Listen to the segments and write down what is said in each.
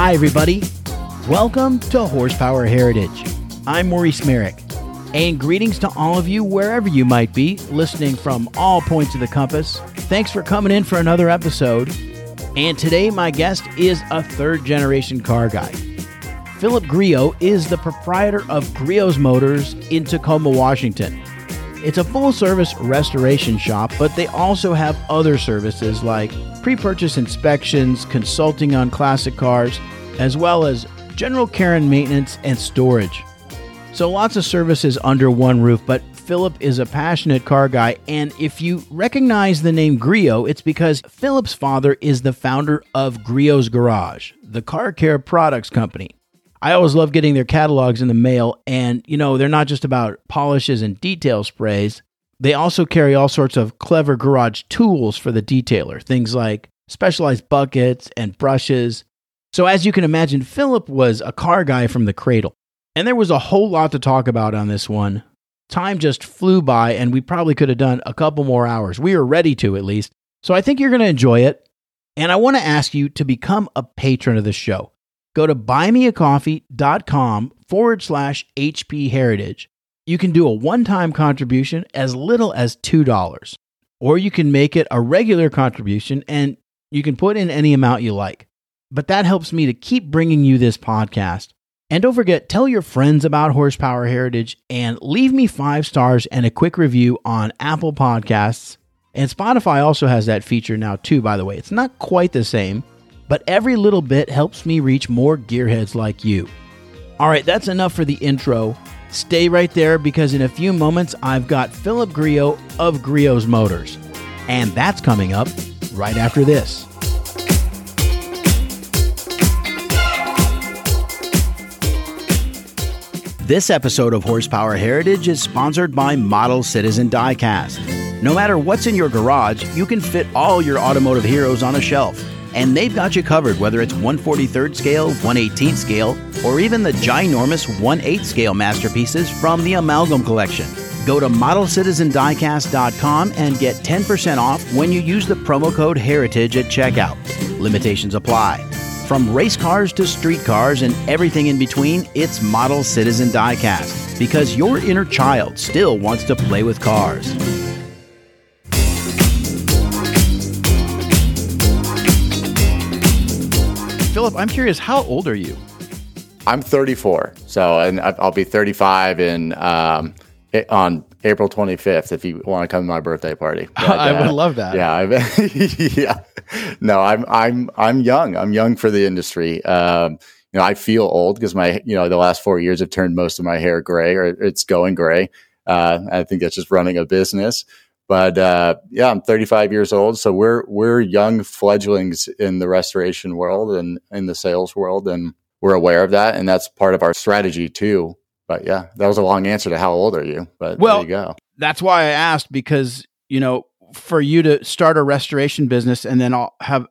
Hi, everybody. Welcome to Horsepower Heritage. I'm Maurice Merrick, and greetings to all of you wherever you might be, listening from all points of the compass. Thanks for coming in for another episode. And today, my guest is a third-generation car guy. Philip Griot is the proprietor of Griot's Motors in Tacoma, Washington. It's a full-service restoration shop, but they also have other services like pre-purchase inspections, consulting on classic cars, as well as general care and maintenance and storage. So lots of services under one roof, but Philip is a passionate car guy, and if you recognize the name Griot, it's because Philip's father is the founder of Griot's Garage, the car care products company. I always love getting their catalogs in the mail, and they're not just about polishes and detail sprays. They also carry all sorts of clever garage tools for the detailer, things like specialized buckets and brushes. So as you can imagine, Philip was a car guy from the cradle, and there was a whole lot to talk about on this one. Time just flew by, and we probably could have done a couple more hours. We were ready to, at least. So I think you're going to enjoy it, and I want to ask you to become a patron of the show. Go to buymeacoffee.com/HP Heritage. You can do a one-time contribution as little as $2, or you can make it a regular contribution and you can put in any amount you like. But that helps me to keep bringing you this podcast. And don't forget, tell your friends about Horsepower Heritage and leave me 5 stars and a quick review on Apple Podcasts. And Spotify also has that feature now too, by the way. It's not quite the same, but every little bit helps me reach more gearheads like you. All right, that's enough for the intro. Stay right there because in a few moments, I've got Philip Griot of Griot's Motors. And that's coming up right after this. This episode of Horsepower Heritage is sponsored by Model Citizen Diecast. No matter what's in your garage, you can fit all your automotive heroes on a shelf. And they've got you covered, whether it's 1/43rd scale, 1/18th scale, or even the ginormous 1/8 scale masterpieces from the Amalgam Collection. Go to ModelCitizenDiecast.com and get 10% off when you use the promo code HERITAGE at checkout. Limitations apply. From race cars to street cars and everything in between, it's Model Citizen Diecast, because your inner child still wants to play with cars. Philip, I'm curious, how old are you? I'm 34, and I'll be 35 on April 25th if you want to come to my birthday party. But, I would love that. Yeah, yeah. No, I'm young. I'm young for the industry. I feel old because the last 4 years have turned most of my hair gray, or it's going gray. I think that's just running a business. But I'm 35 years old, so we're young fledglings in the restoration world and in the sales world, and we're aware of that, and that's part of our strategy too. But yeah, that was a long answer to how old are you? But there you go. That's why I asked, because for you to start a restoration business and then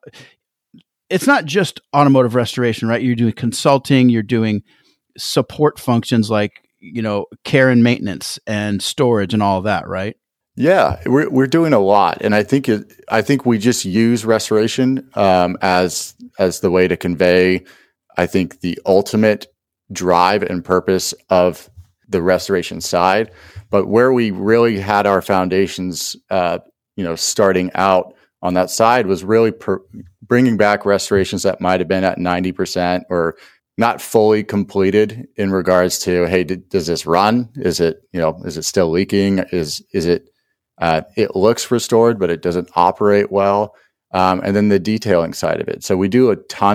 it's not just automotive restoration, right? You're doing consulting, you're doing support functions like care and maintenance and storage and all of that, right? Yeah, we're doing a lot, and I think we just use restoration as the way to convey, I think, the ultimate drive and purpose of the restoration side. But where we really had our foundations, starting out on that side, was really bringing back restorations that might have been at 90% or not fully completed in regards to, hey, does this run? Is it still leaking? Is it it looks restored, but it doesn't operate well. And then the detailing side of it. So we do a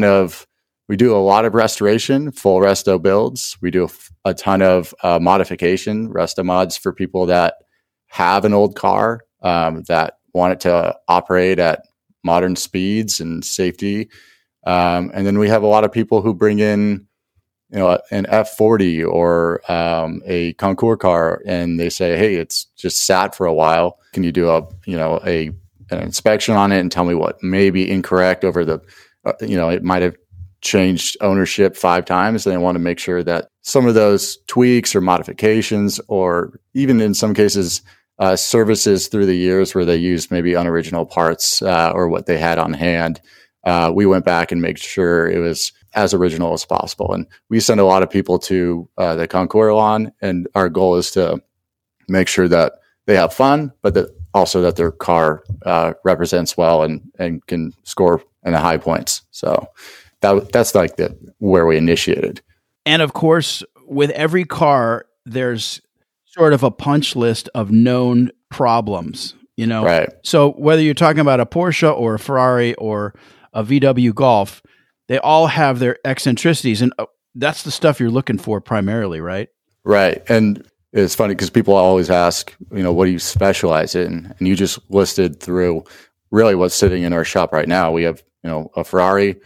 lot of restoration, full resto builds. We do a ton of modification, resto mods for people that have an old car, that want it to operate at modern speeds and safety. And then we have a lot of people who bring in, an F40 or a Concours car, and they say, "Hey, it's just sat for a while. Can you do an inspection on it and tell me what may be incorrect over the, it might have changed ownership 5 times, and they want to make sure that some of those tweaks or modifications, or even in some cases, services through the years where they used maybe unoriginal parts or what they had on hand, we went back and made sure it was as original as possible. And we send a lot of people to the Concours lawn, and our goal is to make sure that they have fun, but that also that their car represents well and can score in the high points. So that's like where we initiated. And of course, with every car, there's sort of a punch list of known problems, Right. So whether you're talking about a Porsche or a Ferrari or a VW Golf, they all have their eccentricities, and that's the stuff you're looking for primarily, right? Right. And it's funny because people always ask, what do you specialize in? And you just listed through really what's sitting in our shop right now. We have, a Ferrari,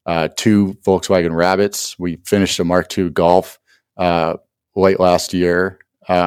2 Volkswagen Rabbits. We finished a Mark II Golf late last year.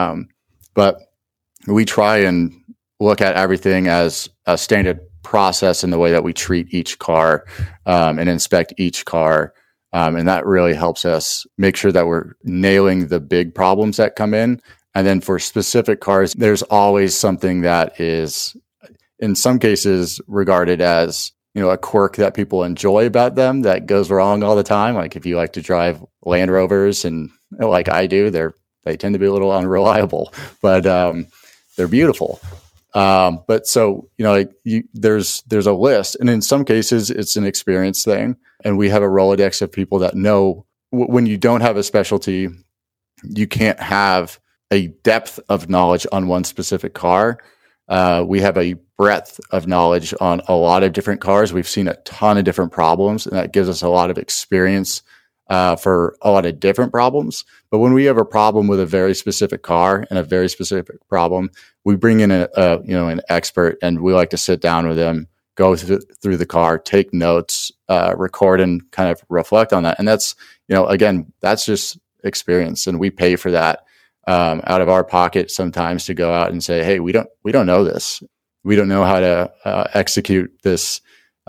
But we try and look at everything as a standard process in the way that we treat each car and inspect each car. And that really helps us make sure that we're nailing the big problems that come in. And then for specific cars, there's always something that is, in some cases, regarded as, a quirk that people enjoy about them that goes wrong all the time. Like if you like to drive Land Rovers, and like I do, they tend to be a little unreliable, but they're beautiful. But so, there's a list, and in some cases it's an experience thing. And we have a Rolodex of people that know when you don't have a specialty, you can't have a depth of knowledge on one specific car. We have a breadth of knowledge on a lot of different cars. We've seen a ton of different problems, and that gives us a lot of experience for a lot of different problems. But when we have a problem with a very specific car and a very specific problem, we bring in an expert, and we like to sit down with them, go through the car, take notes, record, and kind of reflect on that. And that's, again, that's just experience, and we pay for that out of our pocket sometimes to go out and say, hey, we don't know this. We don't know how to execute this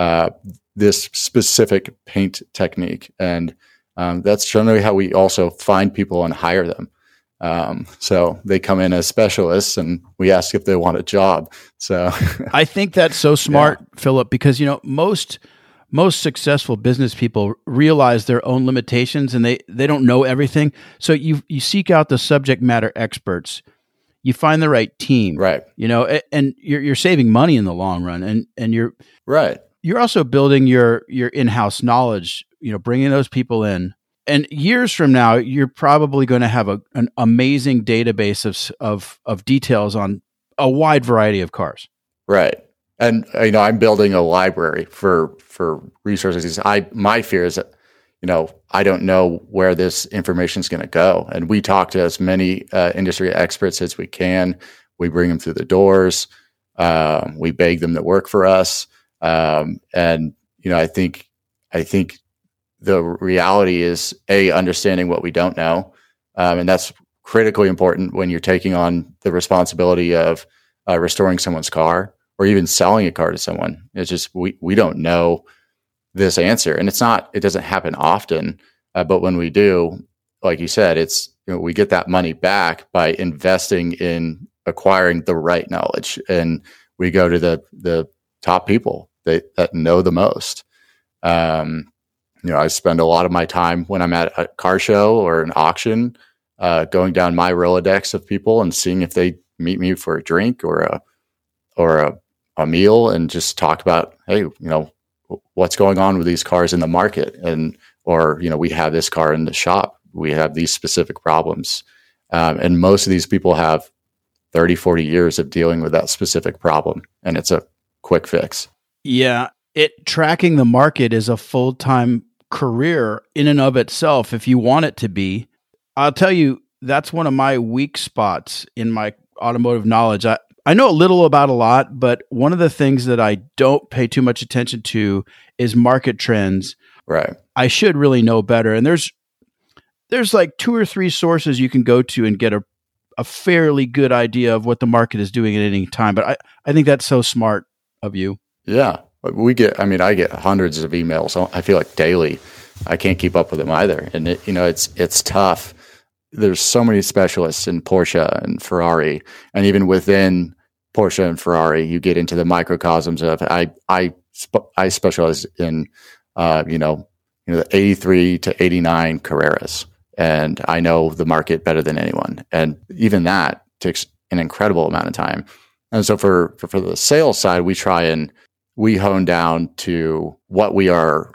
specific paint technique. And that's generally how we also find people and hire them. So they come in as specialists, and we ask if they want a job. So I think that's so smart, Philip, because most successful business people realize their own limitations, and they don't know everything. So you seek out the subject matter experts. You find the right team, right? And you're saving money in the long run, and you're right. You're also building your in-house knowledge. Bringing those people in, and years from now, you're probably going to have an amazing database of details on a wide variety of cars. Right. And I'm building a library for resources. My fear is that I don't know where this information is going to go. And we talk to as many industry experts as we can. We bring them through the doors. We beg them to work for us. And I think the reality is understanding what we don't know, and that's critically important when you're taking on the responsibility of restoring someone's car, or even selling a car to someone. It's just, we don't know this answer, and it doesn't happen often. But when we do, like you said, it's, we get that money back by investing in acquiring the right knowledge. And we go to the top people that know the most. I spend a lot of my time when I'm at a car show or an auction, going down my Rolodex of people and seeing if they meet me for a drink or a meal, and just talk about, hey, what's going on with these cars in the market, or we have this car in the shop, we have these specific problems, and most of these people have 30, 40 years of dealing with that specific problem, and it's a quick fix. Yeah, tracking the market is a full-time career in and of itself if you want it to be. I'll tell you, that's one of my weak spots in my automotive knowledge. I know a little about a lot, but one of the things that I don't pay too much attention to is market trends. Right. I should really know better. And there's like 2 or 3 sources you can go to and get a fairly good idea of what the market is doing at any time. But I think that's so smart of you. Yeah. I get hundreds of emails. I feel like daily. I can't keep up with them either. And it's tough. There's so many specialists in Porsche and Ferrari, and even within Porsche and Ferrari, you get into the microcosms of I specialize in the 83 to 89 Carreras, and I know the market better than anyone, and even that takes an incredible amount of time. And so for the sales side, we hone down to what we are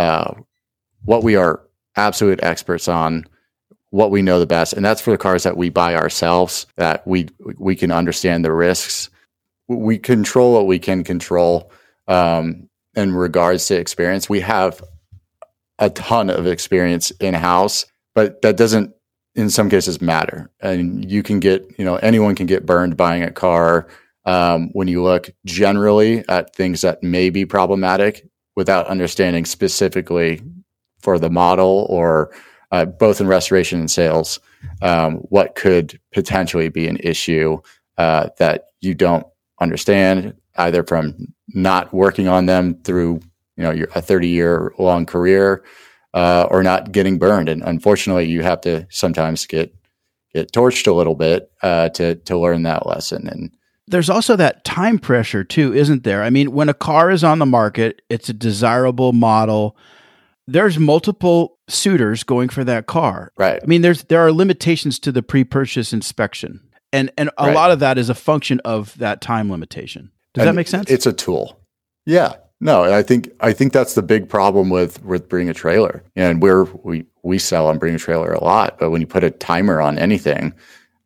absolute experts on, what we know the best, and that's for the cars that we buy ourselves, that we can understand the risks. We control what we can control. In regards to experience, we have a ton of experience in-house, but that doesn't, in some cases, matter. And you can get, anyone can get burned buying a car when you look generally at things that may be problematic without understanding specifically for the model or both in restoration and sales, what could potentially be an issue that you don't understand, either from not working on them through a 30-year long career or not getting burned. And unfortunately, you have to sometimes get torched a little bit to learn that lesson. And there's also that time pressure too, isn't there? I mean, when a car is on the market, it's a desirable model. There's multiple suitors going for that car. Right. I mean, there are limitations to the pre-purchase inspection. And a lot of that is a function of that time limitation. Does that make sense? It's a tool. Yeah. No, and I think that's the big problem with Bring a Trailer. And we sell on Bring a Trailer a lot, but when you put a timer on anything,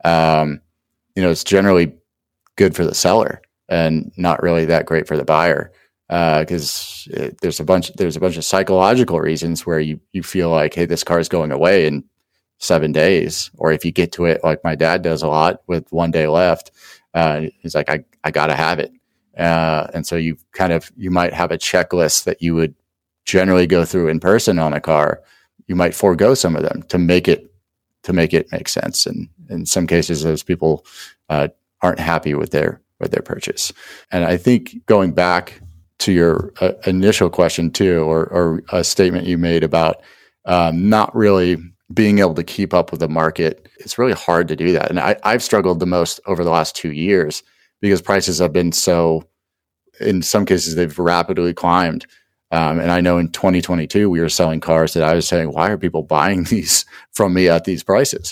it's generally good for the seller and not really that great for the buyer. Because there's a bunch of psychological reasons where you feel like, hey, this car is going away in 7 days, or if you get to it like my dad does a lot with 1 day left, he's like, I gotta have it, and so you might have a checklist that you would generally go through in person on a car. You might forego some of them to make it make sense, and in some cases, those people aren't happy with their purchase. And I think going back to your initial question too, or a statement you made about not really being able to keep up with the market, it's really hard to do that. And I've struggled the most over the last 2 years because prices have been so, in some cases, they've rapidly climbed. And I know in 2022, we were selling cars that I was saying, why are people buying these from me at these prices?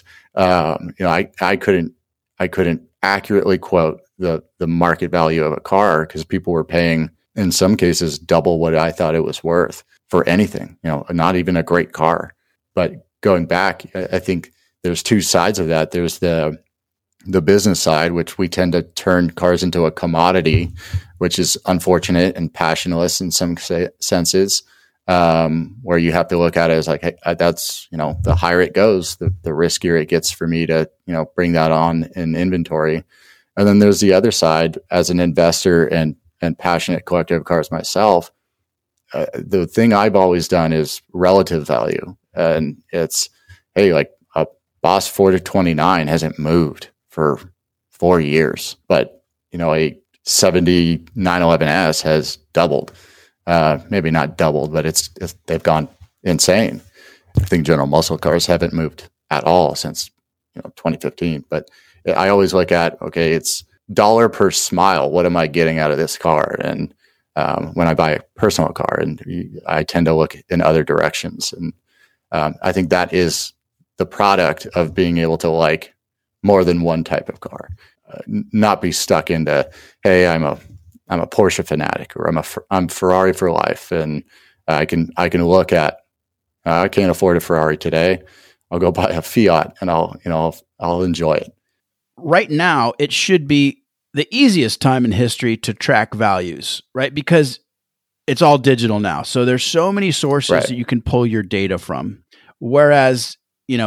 I couldn't accurately quote the market value of a car because people were paying, in some cases, double what I thought it was worth for anything, not even a great car. But going back, I think there's two sides of that. There's the business side, which we tend to turn cars into a commodity, which is unfortunate and passionless in some senses, where you have to look at it as like, hey, that's, the higher it goes, the riskier it gets for me to, bring that on in inventory. And then there's the other side as an investor and passionate collector of cars myself. The thing I've always done is relative value. And it's, hey, like a Boss 429 hasn't moved for 4 years, but, a 70 911S has doubled. Maybe not doubled, but they've gone insane. I think General Muscle cars haven't moved at all since 2015. But I always look at, okay, it's dollar per smile. What am I getting out of this car? And when I buy a personal car, and I tend to look in other directions. And I think that is the product of being able to like more than one type of car, not be stuck into, hey, I'm a Porsche fanatic, or I'm Ferrari for life, and I can look at, I can't afford a Ferrari today. I'll go buy a Fiat, and I'll enjoy it. Right now, it should be the easiest time in history to track values, right? Because it's all digital now. So there's so many sources that you can pull your data from. Whereas, in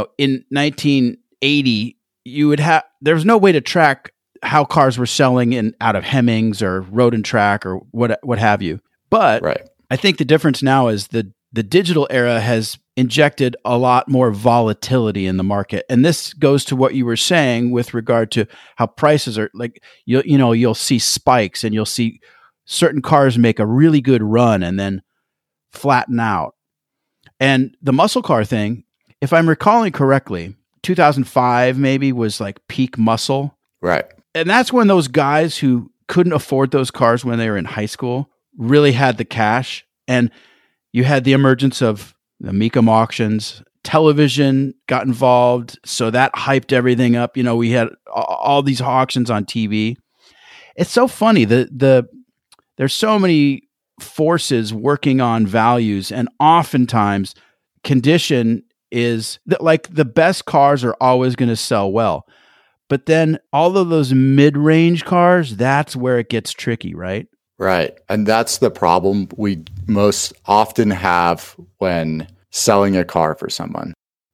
1980, there's no way to track how cars were selling out of Hemmings or Road and Track or what have you. But I think the difference now is the digital era has injected a lot more volatility in the market. And this goes to what you were saying with regard to how prices are like, you'll see spikes, and you'll see certain cars make a really good run and then flatten out. And the muscle car thing, if I'm recalling correctly, 2005 maybe was like peak muscle. Right. And that's when those guys who couldn't afford those cars when they were in high school really had the cash. And you had the emergence of the Mecum auctions. Television got involved, so that hyped everything up. We had all these auctions on TV. It's so funny. There's so many forces working on values, and oftentimes condition is that, like, the best cars are always going to sell well. But then all of those mid-range cars, that's where it gets tricky, right? Right. And that's the problem we most often have when selling a car for someone.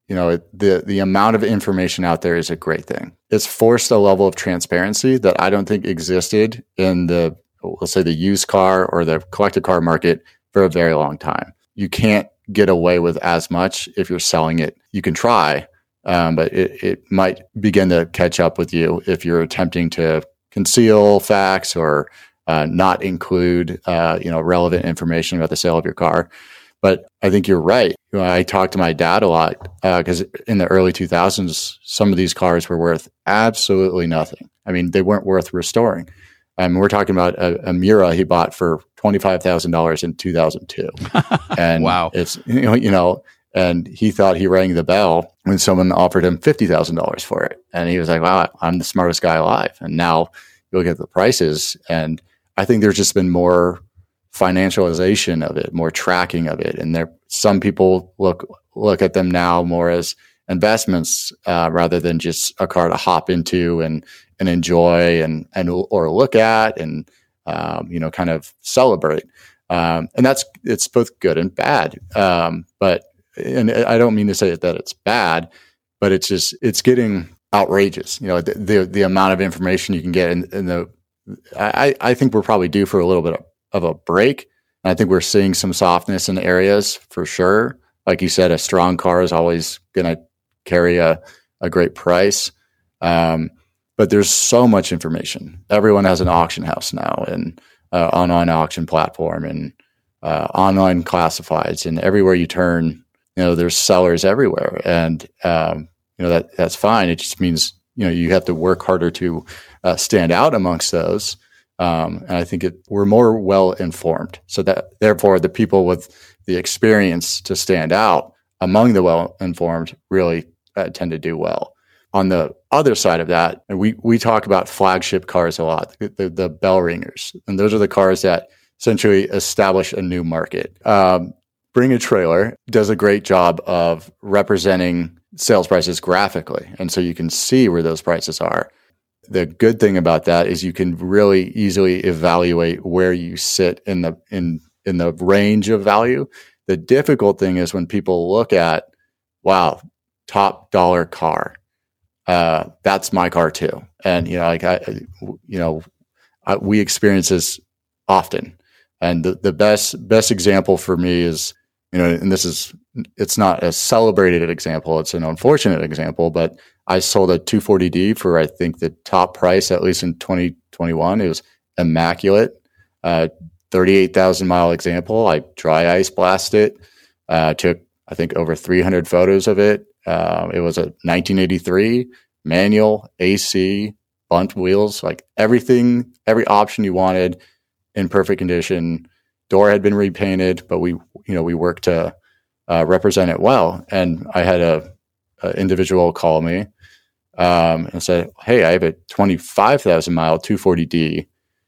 The amount of information out there is a great thing. It's forced a level of transparency that I don't think existed in let's say the used car or the collector car market for a very long time. You can't get away with as much if you're selling it. You can try, but it might begin to catch up with you if you're attempting to conceal facts or not include relevant information about the sale of your car. But I think you're right. I talked to my dad a lot because in the early 2000s, some of these cars were worth absolutely nothing. I mean, they weren't worth restoring. We're talking about a Miura he bought for $25,000 in 2002. And wow. It's, and he thought he rang the bell when someone offered him $50,000 for it. And he was like, wow, I'm the smartest guy alive. And now you look at the prices, and I think there's just been more financialization of it, more tracking of it. And some people look at them now more as investments rather than just a car to hop into and enjoy and or look at and kind of celebrate. And it's both good and bad. But I don't mean to say that it's bad, but it's getting outrageous. The amount of information you can get I think we're probably due for a little bit of a break. And I think we're seeing some softness in areas for sure. Like you said, a strong car is always going to carry a great price. But there's so much information. Everyone has an auction house now and online auction platform and online classifieds, and everywhere you turn, there's sellers everywhere. And, that's fine. It just means, you have to work harder to stand out amongst those. And I think we're more well informed. So that therefore the people with the experience to stand out among the well informed really tend to do well. On the other side of that, and we talk about flagship cars a lot, the bell ringers, and those are the cars that essentially establish a new market. Bring a Trailer does a great job of representing sales prices graphically, and so you can see where those prices are. The good thing about that is you can really easily evaluate where you sit in the range of value. The difficult thing is when people look at, wow, top dollar car. That's my car too. And, we experience this often. And the best example for me is, and it's not a celebrated example. It's an unfortunate example, but I sold a 240D for, I think, the top price, at least in 2021. It was immaculate, 38,000 mile example. I dry ice blasted it, took, I think, over 300 photos of it. It was a 1983 manual, AC, bunt wheels, like everything, every option you wanted in perfect condition. Door had been repainted, but we worked to represent it well. And I had a individual call me and said, "Hey, I have a 25,000 mile 240D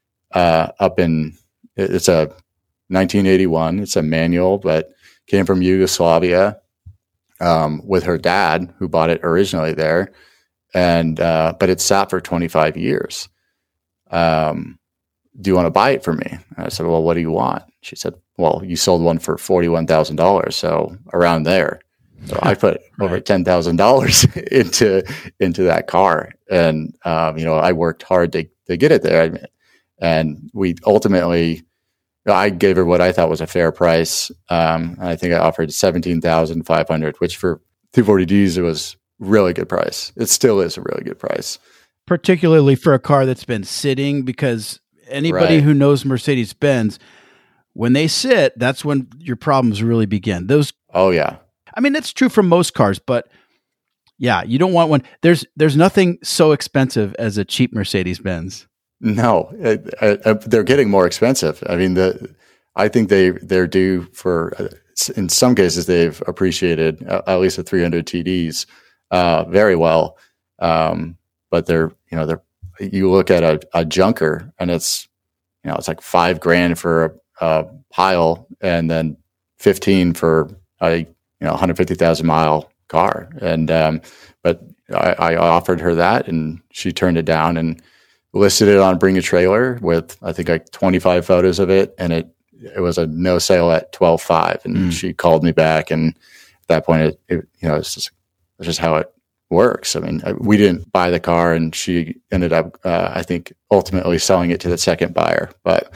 it's a 1981. It's a manual, but came from Yugoslavia with her dad, who bought it originally there, and but it sat for 25 years. Do you want to buy it for me?" And I said, "Well, what do you want?" She said, "Well, you sold one for $41,000, so around there." So I put over $10,000 into that car, and I worked hard to get it there, and we ultimately, I gave her what I thought was a fair price. I think I offered $17,500, which for 240Ds it was really good price. It still is a really good price, particularly for a car that's been sitting, because anybody who knows Mercedes-Benz, when they sit, that's when your problems really begin. Oh yeah. I mean, that's true for most cars, but Yeah, you don't want one. There's nothing so expensive as a cheap Mercedes-Benz. No, they're getting more expensive. I mean, I think they're due for. In some cases, they've appreciated at least the 300 TDs very well. But you look at a junker, and it's it's like $5,000 for a pile, and then 15 for a 150,000 mile car. And but I offered her that, and she turned it down and listed it on Bring a Trailer with I think like 25 photos of it, and it was a no sale at 12.5. And she called me back, and at that point, it's just how it works. I mean, we didn't buy the car, and she ended up, I think, ultimately selling it to the second buyer. But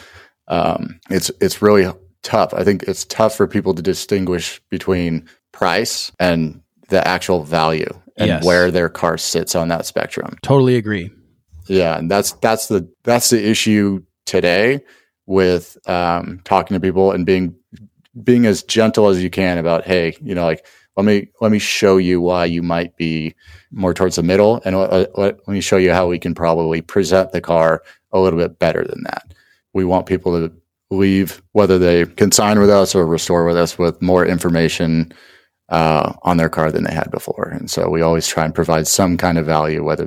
it's really tough. I think it's tough for people to distinguish between price and the actual value and where their car sits on that spectrum. Totally agree. Yeah, and that's the issue today with talking to people and being as gentle as you can about, hey, like let me show you why you might be more towards the middle, and let me show you how we can probably present the car a little bit better than that. We want people to leave, whether they consign with us or restore with us, with more information on their car than they had before. And so we always try and provide some kind of value, whether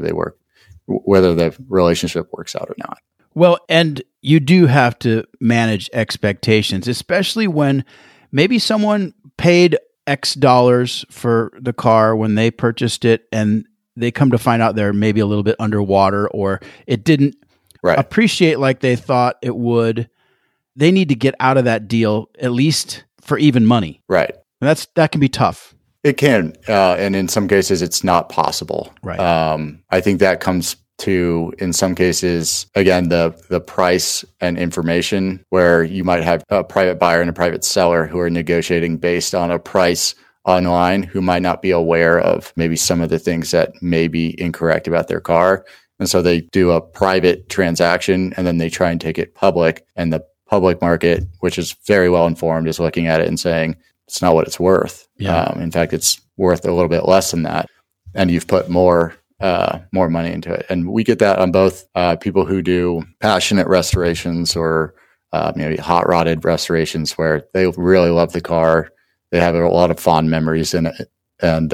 the relationship works out or not. Well, and you do have to manage expectations, especially when maybe someone paid X dollars for the car when they purchased it, and they come to find out they're maybe a little bit underwater, or it didn't appreciate like they thought it would. They need to get out of that deal, at least for even money. Right. And that can be tough. It can. And in some cases, it's not possible. Right. I think that comes to, in some cases, again, the price and information, where you might have a private buyer and a private seller who are negotiating based on a price online, who might not be aware of maybe some of the things that may be incorrect about their car. And so they do a private transaction, and then they try and take it public. And the public market, which is very well informed, is looking at it and saying, it's not what it's worth. Yeah. In fact, it's worth a little bit less than that. And you've put more money into it. And we get that on both people who do passionate restorations or maybe hot rodded restorations, where they really love the car. They have a lot of fond memories in it. And,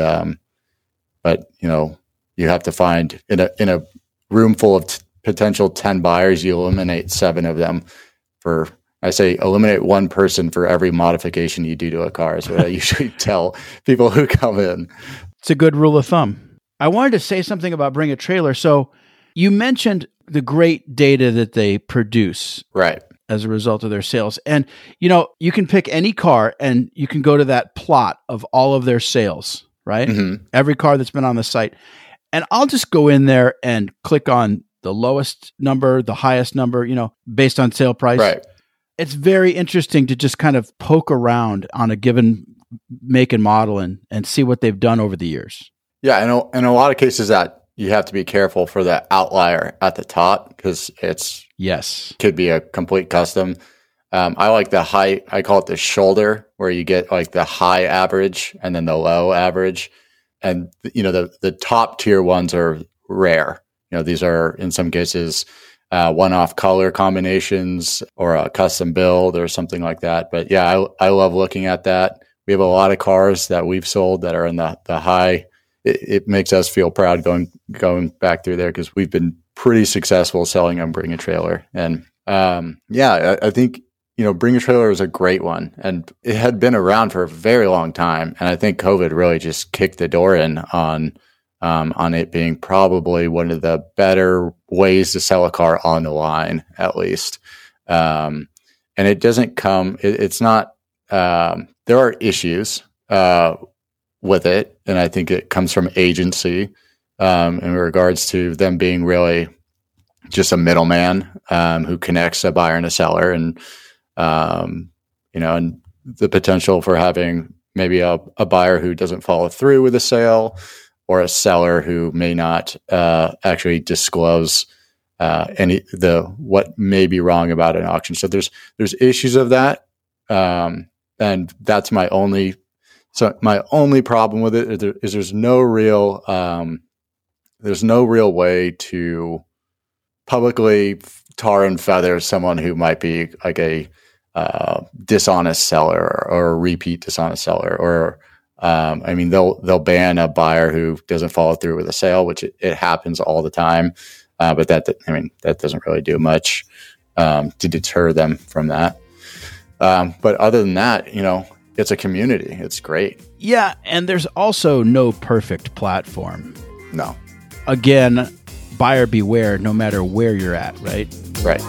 but you have to find in a room full of potential 10 buyers, you eliminate 7 of them I say eliminate one person for every modification you do to a car, is what I usually tell people who come in. It's a good rule of thumb. I wanted to say something about Bring a Trailer. So you mentioned the great data that they produce. Right. As a result of their sales. And, you can pick any car and you can go to that plot of all of their sales, right? Mm-hmm. Every car that's been on the site. And I'll just go in there and click on the lowest number, the highest number, based on sale price. Right. It's very interesting to just kind of poke around on a given make and model and see what they've done over the years. Yeah. In a lot of cases that you have to be careful for the outlier at the top, because could be a complete custom. I like the high, I call it the shoulder, where you get like the high average and then the low average. And, the top tier ones are rare. These are in some cases one-off color combinations or a custom build or something like that. But yeah, I love looking at that. We have a lot of cars that we've sold that are in the high. It makes us feel proud going back through there, because we've been pretty successful selling on Bring a Trailer. And I think Bring a Trailer is a great one, and it had been around for a very long time. And I think COVID really just kicked the door in on it being probably one of the better ways to sell a car on the line, at least. And it doesn't come. It's not. There are issues with it, and I think it comes from agency in regards to them being really just a middleman who connects a buyer and a seller, and and the potential for having maybe a buyer who doesn't follow through with a sale, or a seller who may not actually disclose what may be wrong about an auction. So there's issues of that, and that's my only So my only problem with it is there's no real way to publicly tar and feather someone who might be like a dishonest seller or a repeat dishonest seller, or they'll ban a buyer who doesn't follow through with a sale, which it happens all the time. But that doesn't really do much to deter them from that. But other than that, it's a community. It's great. Yeah, and there's also no perfect platform. No. Again, buyer beware no matter where you're at, right? Right.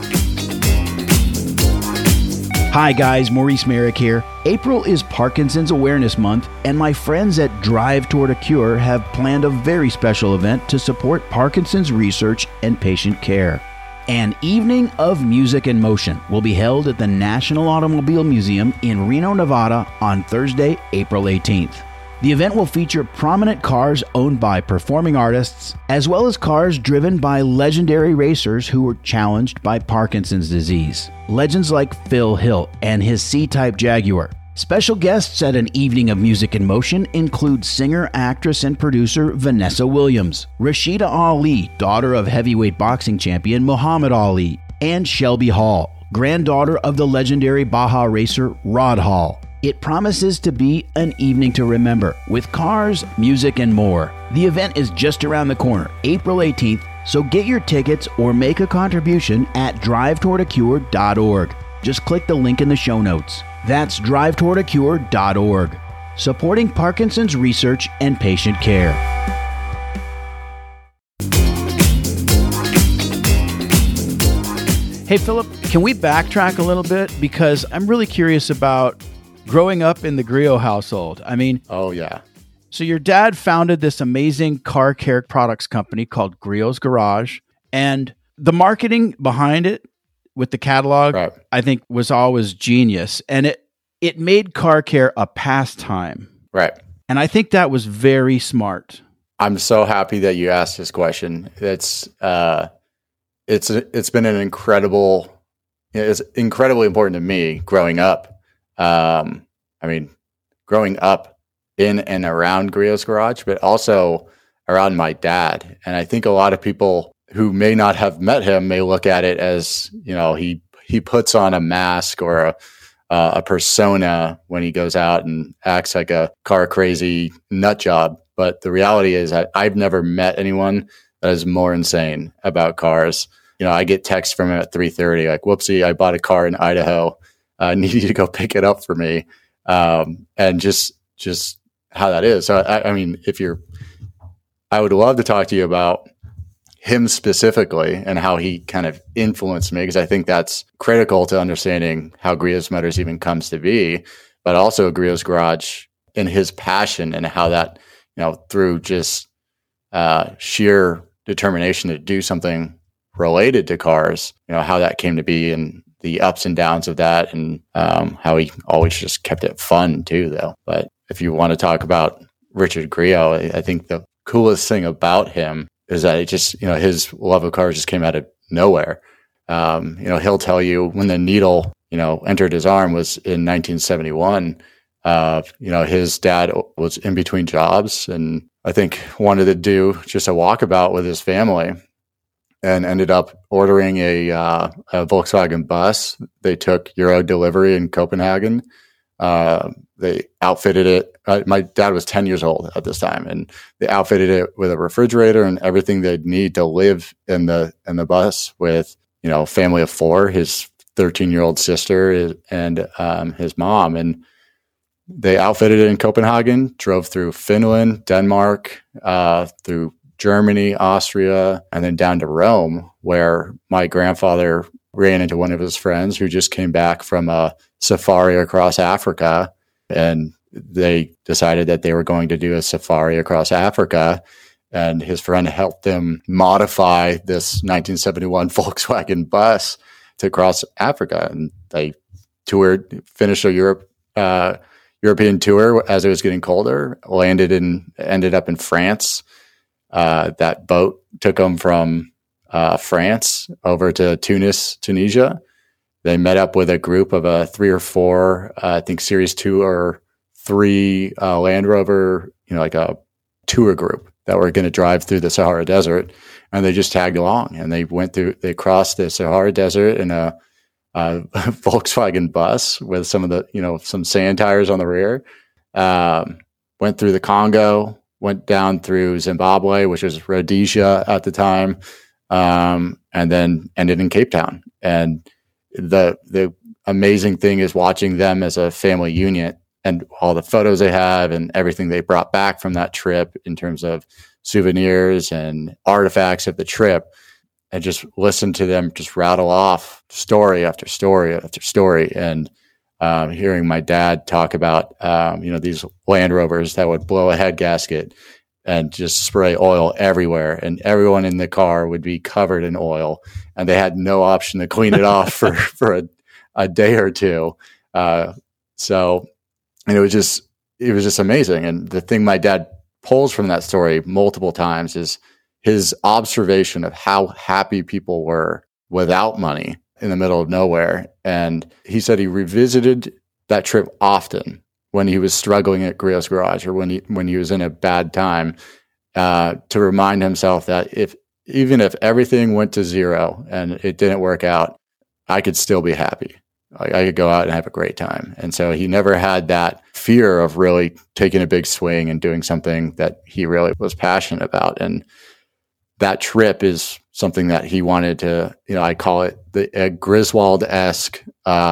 Hi guys, Maurice Merrick here. April is Parkinson's Awareness Month, and my friends at Drive Toward a Cure have planned a very special event to support Parkinson's research and patient care. An evening of music and motion will be held at the National Automobile Museum in Reno, Nevada on Thursday, April 18th. The event will feature prominent cars owned by performing artists, as well as cars driven by legendary racers who were challenged by Parkinson's disease. Legends like Phil Hill and his C-Type Jaguar. Special guests at an evening of music and motion include singer, actress, and producer Vanessa Williams, Rashida Ali, daughter of heavyweight boxing champion Muhammad Ali, and Shelby Hall, granddaughter of the legendary Baja racer Rod Hall. It promises to be an evening to remember, with cars, music, and more. The event is just around the corner, April 18th, so get your tickets or make a contribution at drivetowardacure.org. Just click the link in the show notes. That's drivetowardacure.org, supporting Parkinson's research and patient care. Hey, Philip, can we backtrack a little bit? Because I'm really curious about growing up in the Griot household. Oh, yeah. So your dad founded this amazing car care products company called Griot's Garage, and the marketing behind it with the catalog, right, I think was always genius. And it made car care a pastime. Right. And I think that was very smart. I'm so happy that you asked this question. It's been it's incredibly important to me growing up. Growing up in and around Griot's Garage, but also around my dad. And I think a lot of people who may not have met him may look at it as, he puts on a mask or a persona when he goes out and acts like a car crazy nut job. But the reality is I've never met anyone that is more insane about cars. I get texts from him at 3:30, like, whoopsie, I bought a car in Idaho. I need you to go pick it up for me. And just how that is. So, I would love to talk to you about him specifically and how he kind of influenced me, because I think that's critical to understanding how Griot's Motors even comes to be, but also Griot's Garage and his passion and how that, through just sheer determination to do something related to cars, how that came to be and the ups and downs of that, and how he always just kept it fun too, though. But if you want to talk about Richard Griot, I think the coolest thing about him is that it just, his love of cars just came out of nowhere. He'll tell you when the needle, entered his arm was in 1971. His dad was in between jobs and I think wanted to do just a walkabout with his family, and ended up ordering a Volkswagen bus. They took Euro delivery in Copenhagen. They outfitted it. My dad was 10 years old at this time, and they outfitted it with a refrigerator and everything they'd need to live in the bus with, family of four, his 13-year-old sister and his mom. And they outfitted it in Copenhagen, drove through Finland, Denmark, through Germany, Austria, and then down to Rome, where my grandfather ran into one of his friends who just came back from a safari across Africa. And they decided that they were going to do a safari across Africa. And his friend helped them modify this 1971 Volkswagen bus to cross Africa. And they finished a European tour as it was getting colder, ended up in France. That boat took them from France over to Tunisia. They met up with a group of 3 or 4, I think Series 2 or 3 Land Rover, like a tour group that were going to drive through the Sahara Desert, and they just tagged along, and they crossed the Sahara Desert in a Volkswagen bus with some of the, some sand tires on the rear. Went through the Congo, went down through Zimbabwe, which was Rhodesia at the time, and then ended in Cape Town. And the amazing thing is watching them as a family unit and all the photos they have and everything they brought back from that trip in terms of souvenirs and artifacts of the trip, and just listen to them just rattle off story after story after story. And hearing my dad talk about, these Land Rovers that would blow a head gasket and just spray oil everywhere, and everyone in the car would be covered in oil, and they had no option to clean it off for a day or two. And it was just amazing. And the thing my dad pulls from that story multiple times is his observation of how happy people were without money in the middle of nowhere. And he said he revisited that trip often when he was struggling at Griot's Garage, or when he was in a bad time, to remind himself that even if everything went to zero and it didn't work out, I could still be happy. I could go out and have a great time. And so he never had that fear of really taking a big swing and doing something that he really was passionate about. And that trip is something that he wanted to, I call it a Griswold-esque,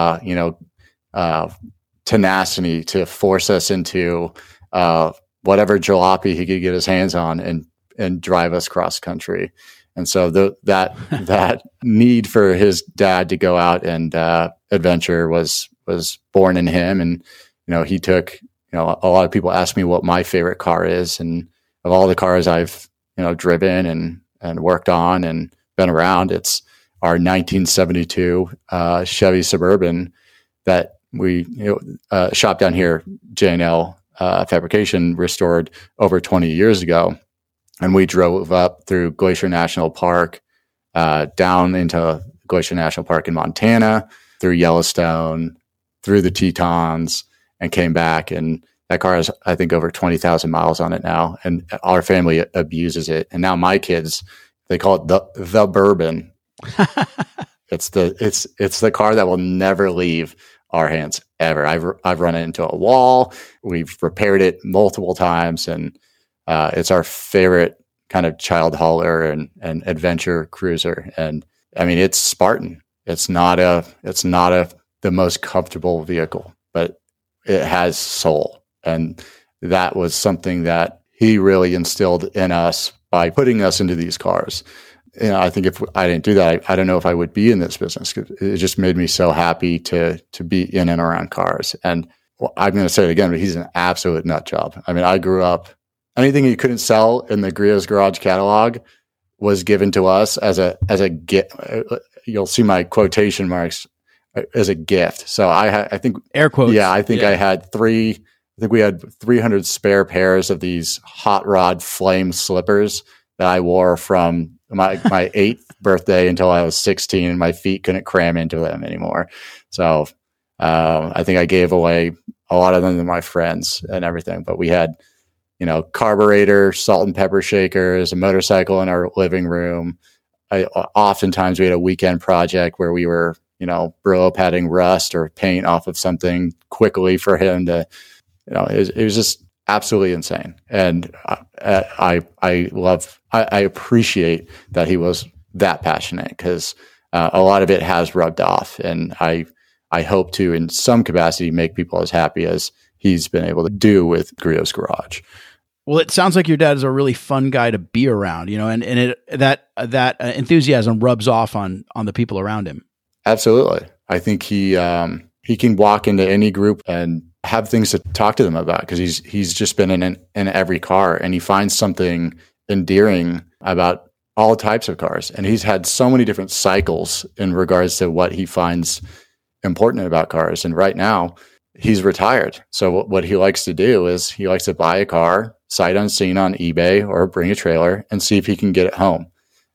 tenacity to force us into whatever jalopy he could get his hands on and drive us cross country. And so that need for his dad to go out and adventure was born in him. And he took, a lot of people ask me what my favorite car is, and of all the cars I've driven and worked on and been around, it's our 1972 Chevy Suburban that we shop down here, J&L Fabrication, restored over 20 years ago. And we drove up through Glacier National Park, down into Glacier National Park in Montana, through Yellowstone, through the Tetons, and came back. And that car has, I think, over 20,000 miles on it now. And our family abuses it. And now my kids, they call it the Bourbon. It's the car that will never leave our hands ever. I've run it into a wall. We've repaired it multiple times, and it's our favorite kind of child hauler and adventure cruiser. And I mean, it's Spartan. It's not the most comfortable vehicle, but it has soul. And that was something that he really instilled in us by putting us into these cars. I think if I didn't do that, I don't know if I would be in this business. It just made me so happy to be in and around cars. And I'm going to say it again, but he's an absolute nut job. I mean, I grew up, anything he couldn't sell in the Griot's Garage catalog was given to us as a gift. You'll see my quotation marks, as a gift. So I think air quotes. Yeah, I think we had 300 spare pairs of these hot rod flame slippers that I wore from my 8th birthday until I was 16, and my feet couldn't cram into them anymore. So I think I gave away a lot of them to my friends and everything. But we had, carburetor, salt and pepper shakers, a motorcycle in our living room. Oftentimes we had a weekend project where we were, Brillo padding rust or paint off of something quickly for him to, it was just absolutely insane. And I appreciate that he was that passionate, because a lot of it has rubbed off. And I hope to, in some capacity, make people as happy as he's been able to do with Griot's Garage. Well, it sounds like your dad is a really fun guy to be around, and that enthusiasm rubs off on the people around him. Absolutely. I think he can walk into any group and have things to talk to them about, because he's just been in every car, and he finds something endearing about all types of cars. And he's had so many different cycles in regards to what he finds important about cars. And right now he's retired. So what he likes to do is he likes to buy a car sight unseen on eBay or bring a trailer and see if he can get it home.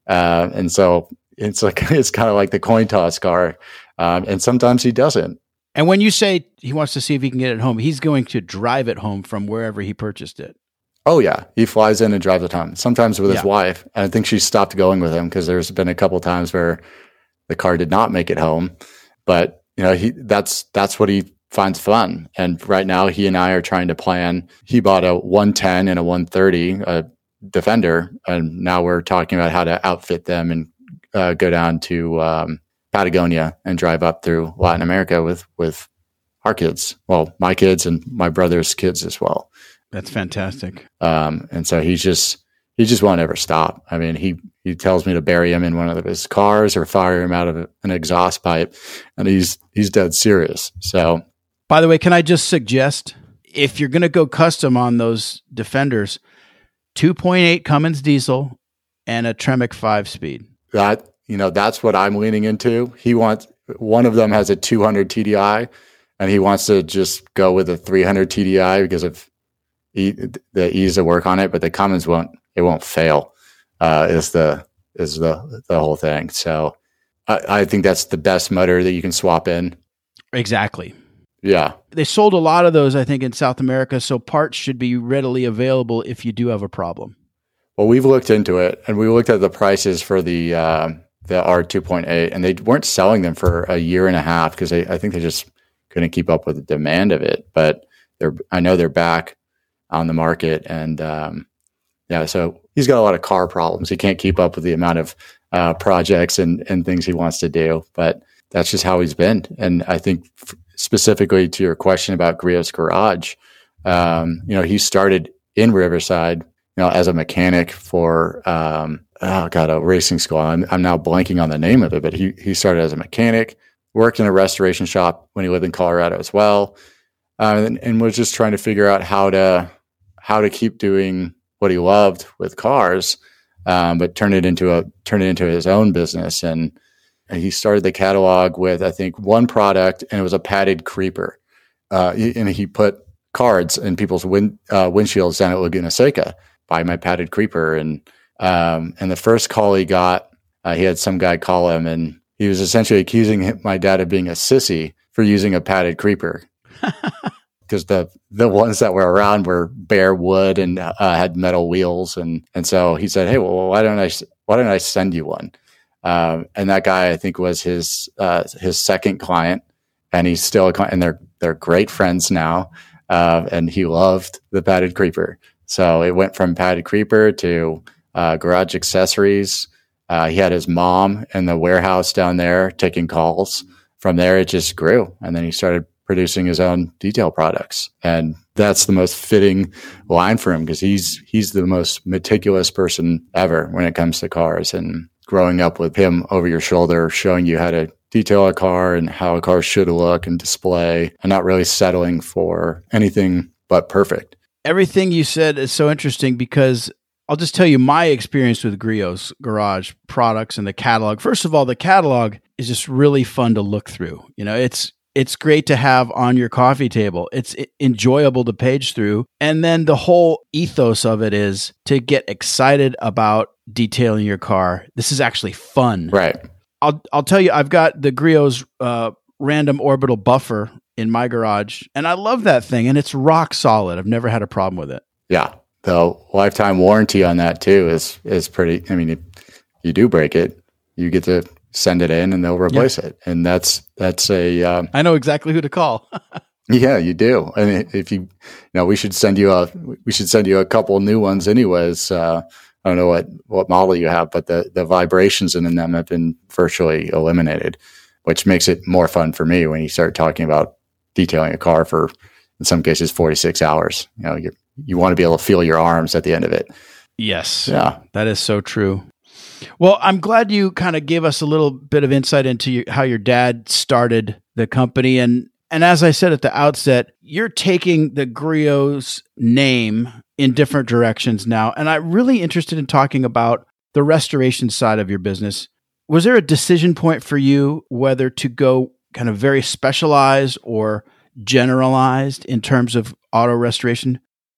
And so it's kind of like the coin toss car. And sometimes he doesn't. And when you say he wants to see if he can get it home, he's going to drive it home from wherever he purchased it. Oh yeah, he flies in and drives it home. Sometimes with his wife, and I think she stopped going with him because there's been a couple times where the car did not make it home. But that's what he finds fun. And right now, he and I are trying to plan. He bought a 110 and a 130 Defender, and now we're talking about how to outfit them and go down to Patagonia and drive up through Latin America with our kids. Well, my kids and my brother's kids as well. That's fantastic. And so he just won't ever stop. I mean, he tells me to bury him in one of his cars or fire him out of an exhaust pipe, and he's dead serious. So, by the way, can I just suggest, if you're going to go custom on those Defenders, 2.8 Cummins diesel and a Tremec 5-speed. That's what I'm leaning into. One of them has a 200 TDI, and he wants to just go with a 300 TDI because of the ease of work on it, but the Cummins won't fail. Is the whole thing. So I think that's the best motor that you can swap in. Exactly. Yeah. They sold a lot of those, I think, in South America, so parts should be readily available if you do have a problem. Well, we've looked into it, and we looked at the prices for the R2.8, and they weren't selling them for a year and a half because I think they just couldn't keep up with the demand of it. But I know they're back on the market, and so he's got a lot of car problems. He can't keep up with the amount of projects and things he wants to do, but that's just how he's been. And I think specifically to your question about Griot's Garage, he started in Riverside, as a mechanic for a racing school. I'm now blanking on the name of it, but he started as a mechanic, worked in a restoration shop when he lived in Colorado as well, and was just trying to figure out how to keep doing what he loved with cars, but turn it into his own business. And he started the catalog with, I think, one product, and it was a padded creeper. And he put cards in people's windshields down at Laguna Seca, buy my padded creeper. And the first call he got, he had some guy call him, and he was essentially accusing my dad of being a sissy for using a padded creeper. Because the ones that were around were bare wood and had metal wheels, and so he said, "Hey, well, why don't I send you one?" And that guy, I think, was his second client, and he's still a client, and they're great friends now. And he loved the padded creeper, so it went from padded creeper to garage accessories. He had his mom in the warehouse down there taking calls. From there, it just grew, and then he started producing his own detail products. And that's the most fitting line for him because he's the most meticulous person ever when it comes to cars. And growing up with him over your shoulder, showing you how to detail a car and how a car should look and display, and not really settling for anything but perfect. Everything you said is so interesting because I'll just tell you my experience with Griot's Garage products and the catalog. First of all, the catalog is just really fun to look through. It's great to have on your coffee table. It's enjoyable to page through. And then the whole ethos of it is to get excited about detailing your car. This is actually fun. Right. I'll tell you, I've got the Griot's random orbital buffer in my garage, and I love that thing, and it's rock solid. I've never had a problem with it. Yeah. The lifetime warranty on that too is pretty. I mean, if you do break it, you get to send it in and they'll replace it. And that's a, I know exactly who to call. Yeah, you do. And if we should send you a couple new ones anyways. I don't know what model you have, but the vibrations in them have been virtually eliminated, which makes it more fun for me when you start talking about detailing a car for, in some cases, 46 hours. You want to be able to feel your arms at the end of it. Yes. Yeah. That is so true. Well, I'm glad you kind of gave us a little bit of insight into how your dad started the company. And as I said at the outset, you're taking the Griot's name in different directions now. And I'm really interested in talking about the restoration side of your business. Was there a decision point for you whether to go kind of very specialized or generalized in terms of auto restoration?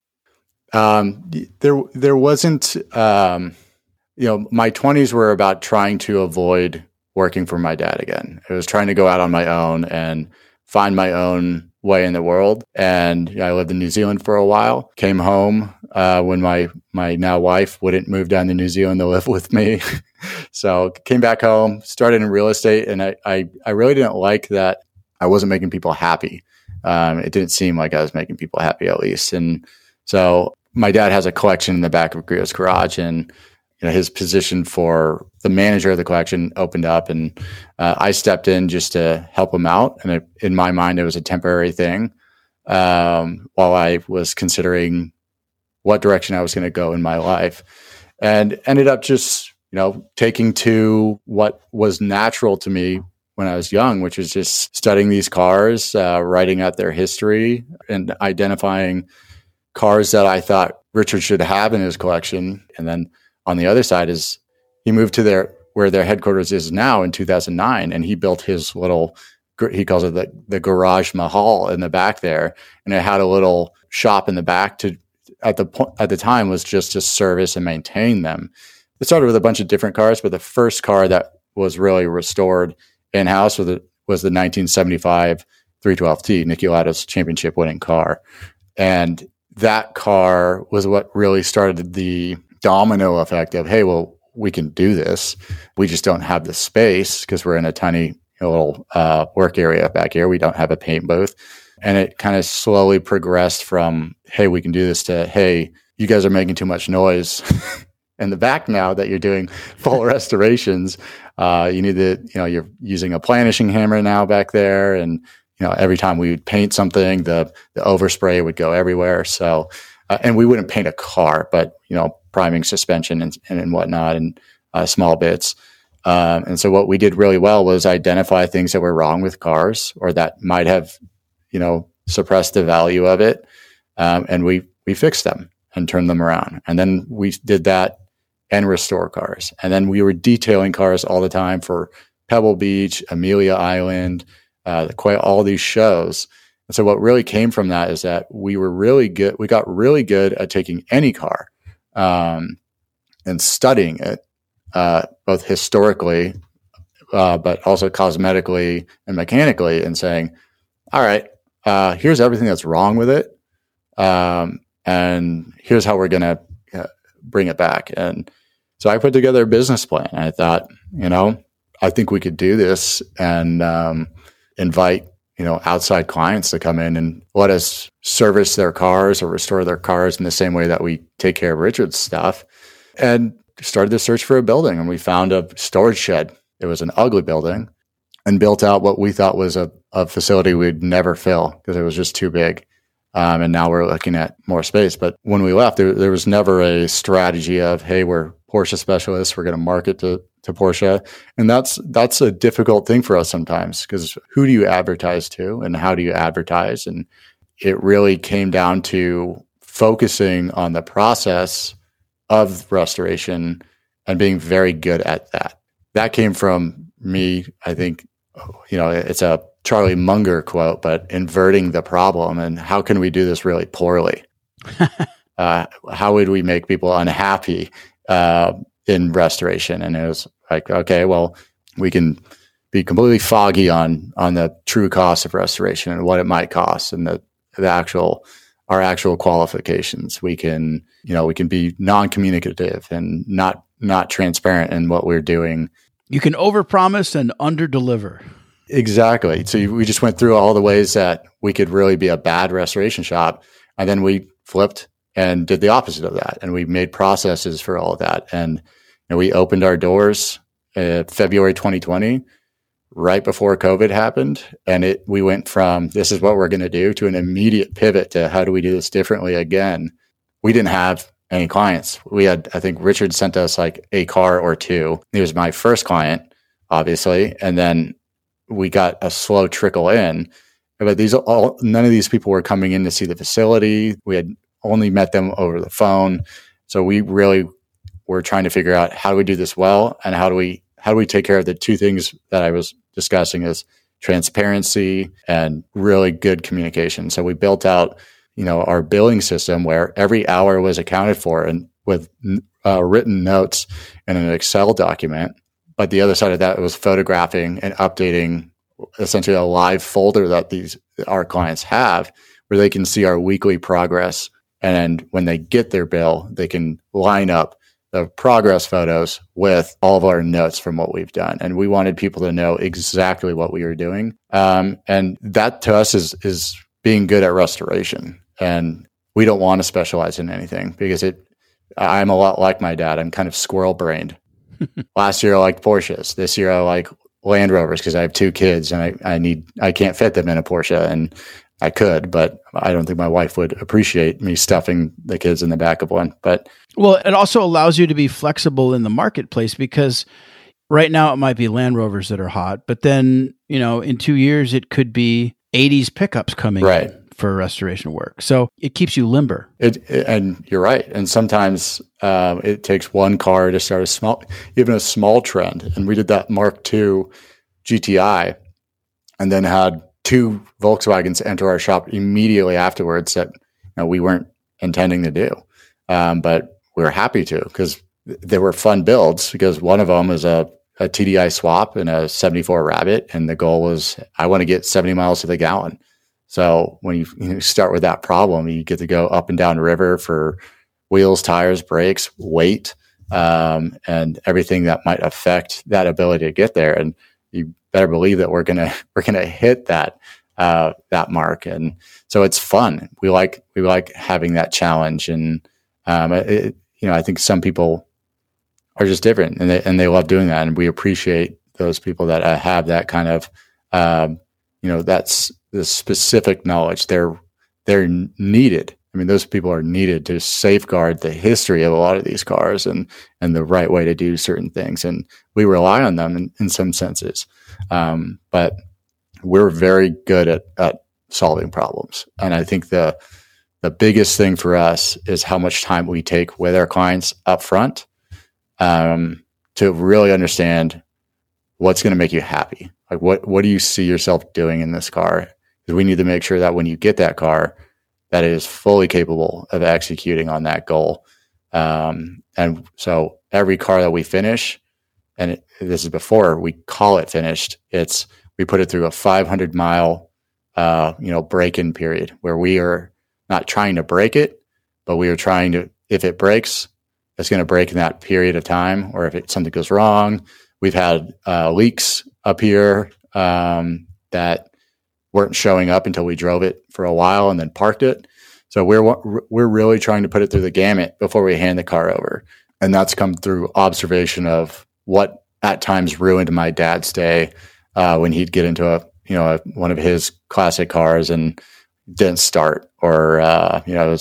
There wasn't, my 20s were about trying to avoid working for my dad again. I was trying to go out on my own and find my own way in the world. And I lived in New Zealand for a while, came home when my now wife wouldn't move down to New Zealand to live with me. So came back home, started in real estate. And I really didn't like that I wasn't making people happy. It didn't seem like I was making people happy, at least. And so my dad has a collection in the back of Griot's garage, and his position for the manager of the collection opened up, and I stepped in just to help him out. And in my mind, it was a temporary thing while I was considering what direction I was going to go in my life, and ended up just taking to what was natural to me when I was young, which was just studying these cars, writing out their history, and identifying cars that I thought Richard should have in his collection. And then on the other side is he moved to where their headquarters is now in 2009, and he built his little, he calls it the Garage Mahal in the back there, and it had a little shop in the back at the time was just to service and maintain them. It started with a bunch of different cars, but the first car that was really restored in-house was the 1975 312T, Niki Lauda's championship winning car. And that car was what really started the domino effect of, hey, well, we can do this. We just don't have the space because we're in a tiny little work area back here. We don't have a paint booth. And it kind of slowly progressed from, hey, we can do this to, hey, you guys are making too much noise in the back now that you're doing full restorations. You need to, you're using a planishing hammer now back there. And, every time we would paint something, the overspray would go everywhere. So, and we wouldn't paint a car, but, priming suspension and whatnot, and small bits. And so what we did really well was identify things that were wrong with cars or that might have, suppressed the value of it. And we fixed them and turned them around. And then we did that and restore cars. And then we were detailing cars all the time for Pebble Beach, Amelia Island, all these shows. And so what really came from that is that we were really good. We got really good at taking any car and studying it, both historically, but also cosmetically and mechanically, and saying, all right, here's everything that's wrong with it. And here's how we're going to bring it back. And so I put together a business plan. I thought, I think we could do this and invite, outside clients to come in and let us service their cars or restore their cars in the same way that we take care of Richard's stuff. And started the search for a building, and we found a storage shed. It was an ugly building, and built out what we thought was a facility we'd never fill because it was just too big. And now we're looking at more space. But when we left, there was never a strategy of, hey, we're Porsche specialists, we're going to market to Porsche. And that's a difficult thing for us sometimes, because who do you advertise to and how do you advertise? And it really came down to focusing on the process of restoration and being very good at that. That came from me, I think, it's a Charlie Munger quote, but inverting the problem and how can we do this really poorly? How would we make people unhappy in restoration? And it was like, okay, well, we can be completely foggy on the true cost of restoration and what it might cost and our actual qualifications. We can be non-communicative and not transparent in what we're doing. You can overpromise and underdeliver. Exactly. So we just went through all the ways that we could really be a bad restoration shop. And then we flipped and did the opposite of that. And we made processes for all of that. And we opened our doors February 2020, right before COVID happened. And we went from, this is what we're going to do, to an immediate pivot to how do we do this differently again. We didn't have any clients. We had, I think Richard sent us like a car or two. He was my first client, obviously. And then we got a slow trickle in, but none of these people were coming in to see the facility. We had only met them over the phone. So we really were trying to figure out how do we do this well, and how do we take care of the two things that I was discussing, is transparency and really good communication. So we built out, our billing system where every hour was accounted for and with written notes in an Excel document. But the other side of that was photographing and updating essentially a live folder that our clients have where they can see our weekly progress. And when they get their bill, they can line up the progress photos with all of our notes from what we've done. And we wanted people to know exactly what we were doing. And that to us is being good at restoration. And we don't want to specialize in anything because I'm a lot like my dad. I'm kind of squirrel brained. Last year I liked Porsches. This year I like Land Rovers because I have 2 kids and I can't fit them in a Porsche, and I could, but I don't think my wife would appreciate me stuffing the kids in the back of one. But well, it also allows you to be flexible in the marketplace because right now it might be Land Rovers that are hot, but then, in 2 years it could be 80s pickups coming in for restoration work. So it keeps you limber. And you're right. And sometimes it takes one car to start even a small trend. And we did that Mark II GTI and then had 2 Volkswagens enter our shop immediately afterwards that we weren't intending to do. But we were happy to because they were fun builds because one of them was a TDI swap and a 74 Rabbit. And the goal was, I want to get 70 miles to the gallon. So when you start with that problem, you get to go up and down river for wheels, tires, brakes, weight, and everything that might affect that ability to get there. And you better believe that we're gonna hit that mark. And so it's fun. We like having that challenge. And I think some people are just different, and they love doing that. And we appreciate those people that have that kind of that's the specific knowledge. They're needed. I mean, those people are needed to safeguard the history of a lot of these cars and the right way to do certain things. And we rely on them in some senses. But we're very good at solving problems. And I think the biggest thing for us is how much time we take with our clients up front to really understand what's going to make you happy. Like what do you see yourself doing in this car? Because we need to make sure that when you get that car, that it is fully capable of executing on that goal. And so every car that we finish, and this is before we call it finished, we put it through a 500-mile, break-in period where we are not trying to break it, but we are trying to, if it breaks, it's going to break in that period of time. Or if something goes wrong, we've had leaks up here that weren't showing up until we drove it for a while and then parked it. So we're really trying to put it through the gamut before we hand the car over. And that's come through observation of what at times ruined my dad's day when he'd get into one of his classic cars and didn't start, or I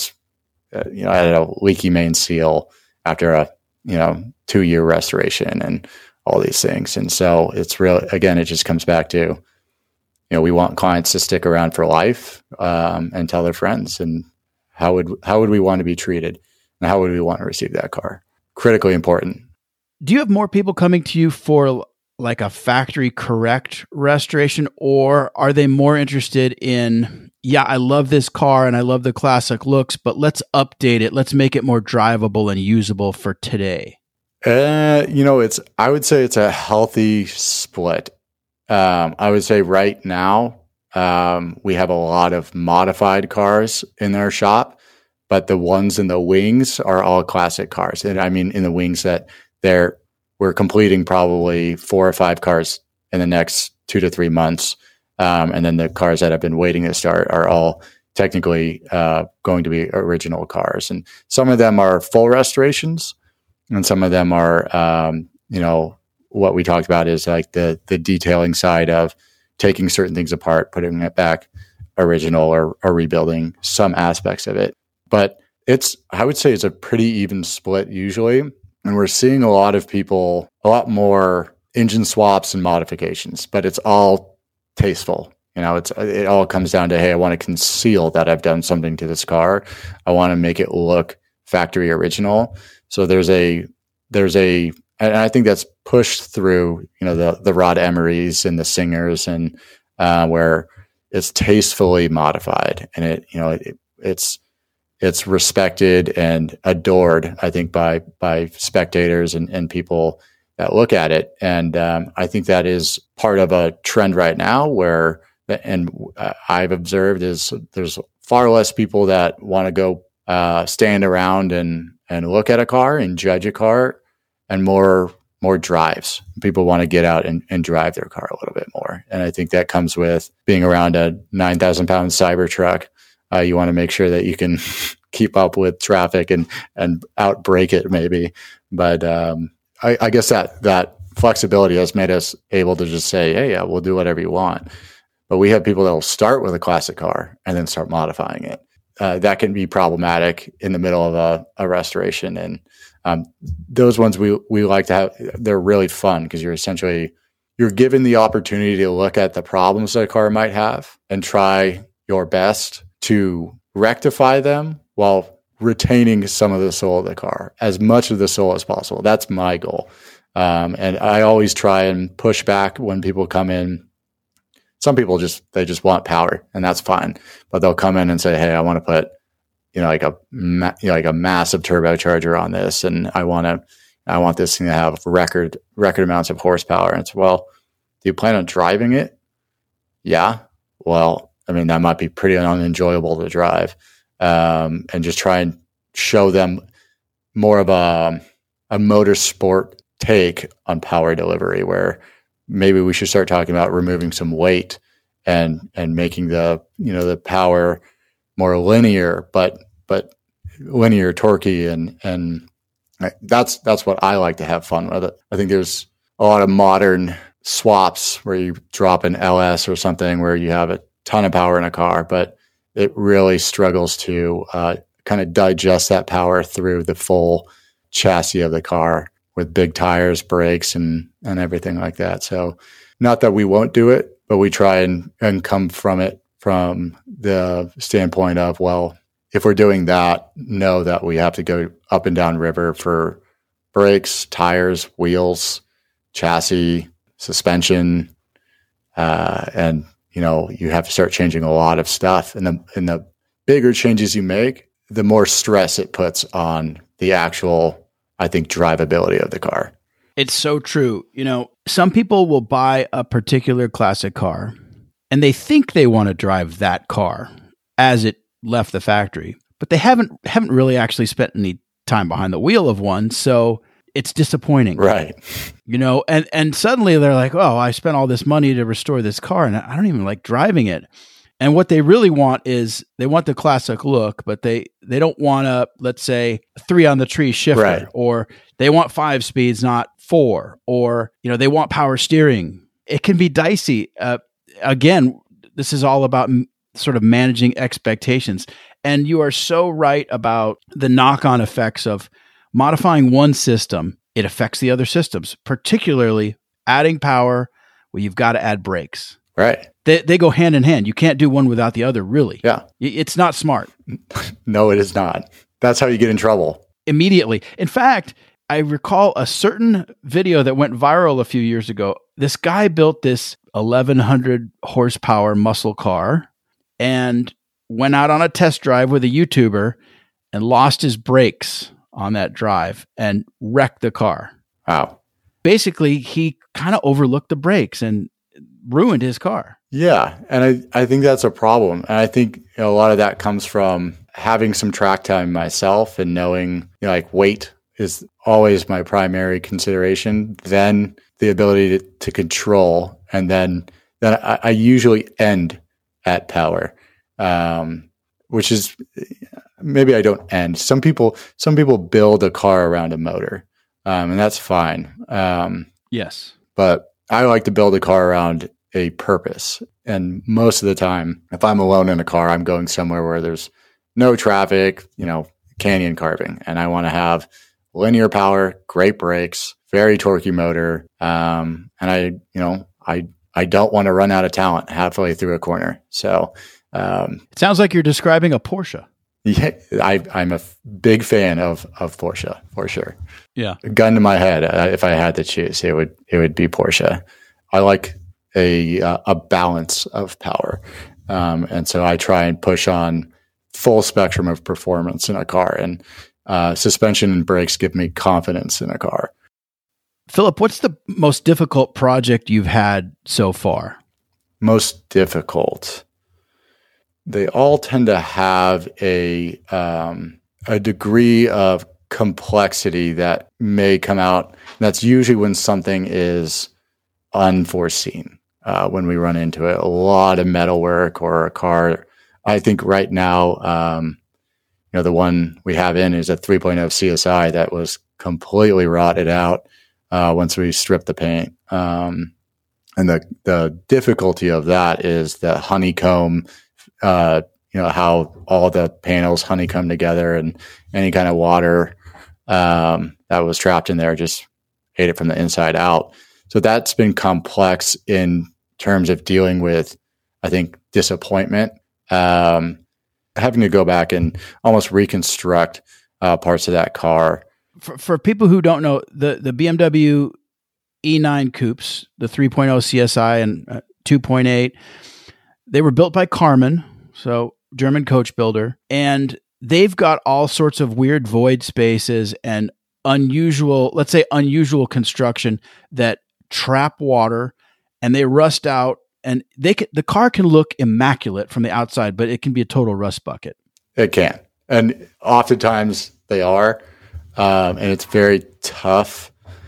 had a leaky main seal after a 2-year restoration and all these things. And so it's real. Again, it just comes back to we want clients to stick around for life and tell their friends. And how would we want to be treated, and how would we want to receive that car? Critically important. Do you have more people coming to you for like a factory correct restoration, or are they more interested in, I love this car and I love the classic looks, but let's update it. Let's make it more drivable and usable for today? I would say it's a healthy split. I would say right now, we have a lot of modified cars in our shop, but the ones in the wings are all classic cars. And I mean, in the wings that we're completing probably 4 or 5 cars in the next 2 to 3 months. And then the cars that have been waiting to start are all technically, going to be original cars. And some of them are full restorations, and some of them are, what we talked about is like the detailing side of taking certain things apart, putting it back original, or rebuilding some aspects of it. But I would say it's a pretty even split usually. And we're seeing a lot more engine swaps and modifications, but it's all tasteful. It all comes down to, hey, I want to conceal that I've done something to this car. I want to make it look factory original. So there's a, and I think that's pushed through, the Rod Emerys and the Singers, and where it's tastefully modified, and it's respected and adored, I think, by spectators and people look at it. And I think that is part of a trend right now where, and I've observed, is there's far less people that want to go stand around and look at a car and judge a car, and more drives. People want to get out and drive their car a little bit more. And I think that comes with being around a 9,000-pound Cybertruck. You want to make sure that you can keep up with traffic and outbrake it maybe. But I guess that flexibility has made us able to just say, hey, yeah, we'll do whatever you want. But we have people that will start with a classic car and then start modifying it. That can be problematic in the middle of a restoration. And those ones we like to have, they're really fun because you're given the opportunity to look at the problems that a car might have and try your best to rectify them while retaining some of the soul of the car, as much of the soul as possible. That's my goal. And I always try and push back when people come in. Some people they just want power, and that's fine. But they'll come in and say, hey, I want to put, like a massive turbocharger on this, and I want this thing to have record amounts of horsepower. And it's, well, do you plan on driving it? Yeah. Well, I mean, that might be pretty unenjoyable to drive. And just try and show them more of a motorsport take on power delivery, where maybe we should start talking about removing some weight and making the power more linear, but linear torquey, and that's what I like to have fun with it. I think there's a lot of modern swaps where you drop an LS or something where you have a ton of power in a car, but it really struggles to kind of digest that power through the full chassis of the car with big tires, brakes, and everything like that. So not that we won't do it, but we try and come from it from the standpoint of, well, if we're doing that, know that we have to go up and down river for brakes, tires, wheels, chassis, suspension, and you have to start changing a lot of stuff. And the bigger changes you make, the more stress it puts on the actual, I think, drivability of the car. It's so true. Some people will buy a particular classic car and they think they want to drive that car as it left the factory, but they haven't really actually spent any time behind the wheel of one. So it's disappointing. Right. And suddenly they're like, oh, I spent all this money to restore this car and I don't even like driving it. And what they really want is they want the classic look, but they don't want a, let's say, 3 on the tree shifter, right, or they want 5 speeds, not 4, or, they want power steering. It can be dicey. Again, this is all about sort of managing expectations. And you are so right about the knock-on effects of modifying one system. It affects the other systems, particularly adding power where you've got to add brakes. Right. They go hand in hand. You can't do one without the other, really. Yeah. It's not smart. No, it is not. That's how you get in trouble. Immediately. In fact, I recall a certain video that went viral a few years ago. This guy built this 1,100 horsepower muscle car and went out on a test drive with a YouTuber and lost his brakes on that drive and wrecked the car. Wow. Basically, he kind of overlooked the brakes and ruined his car. Yeah. And I think that's a problem. And I think a lot of that comes from having some track time myself and knowing, like, weight is always my primary consideration, then the ability to control. And then I usually end at power, which is, maybe I don't end. Some people build a car around a motor, and that's fine. Yes. But I like to build a car around a purpose. And most of the time, if I'm alone in a car, I'm going somewhere where there's no traffic, canyon carving. And I want to have linear power, great brakes, very torquey motor. And I don't want to run out of talent halfway through a corner. So it sounds like you're describing a Porsche. Yeah, I'm a big fan of Porsche, for sure. Yeah. A gun to my head, if I had to choose, it would be Porsche. I like a balance of power, and so I try and push on full spectrum of performance in a car. And suspension and brakes give me confidence in a car. Philip, what's the most difficult project you've had so far? Most difficult. They all tend to have a degree of complexity that may come out. That's usually when something is unforeseen. When we run into it, a lot of metalwork or a car. I think right now, the one we have in is a 3.0 CSI that was completely rotted out once we stripped the paint. And the difficulty of that is the honeycomb. How all the panels honeycomb together, and any kind of water that was trapped in there just ate it from the inside out. So that's been complex in terms of dealing with, I think, disappointment, having to go back and almost reconstruct parts of that car. For people who don't know, the BMW E9 coupes, the 3.0 CSI and 2.8, they were built by Karmann, so German coach builder, and they've got all sorts of weird void spaces and unusual construction that trap water, and they rust out, and the car can look immaculate from the outside, but it can be a total rust bucket. It can, and oftentimes they are, and it's very tough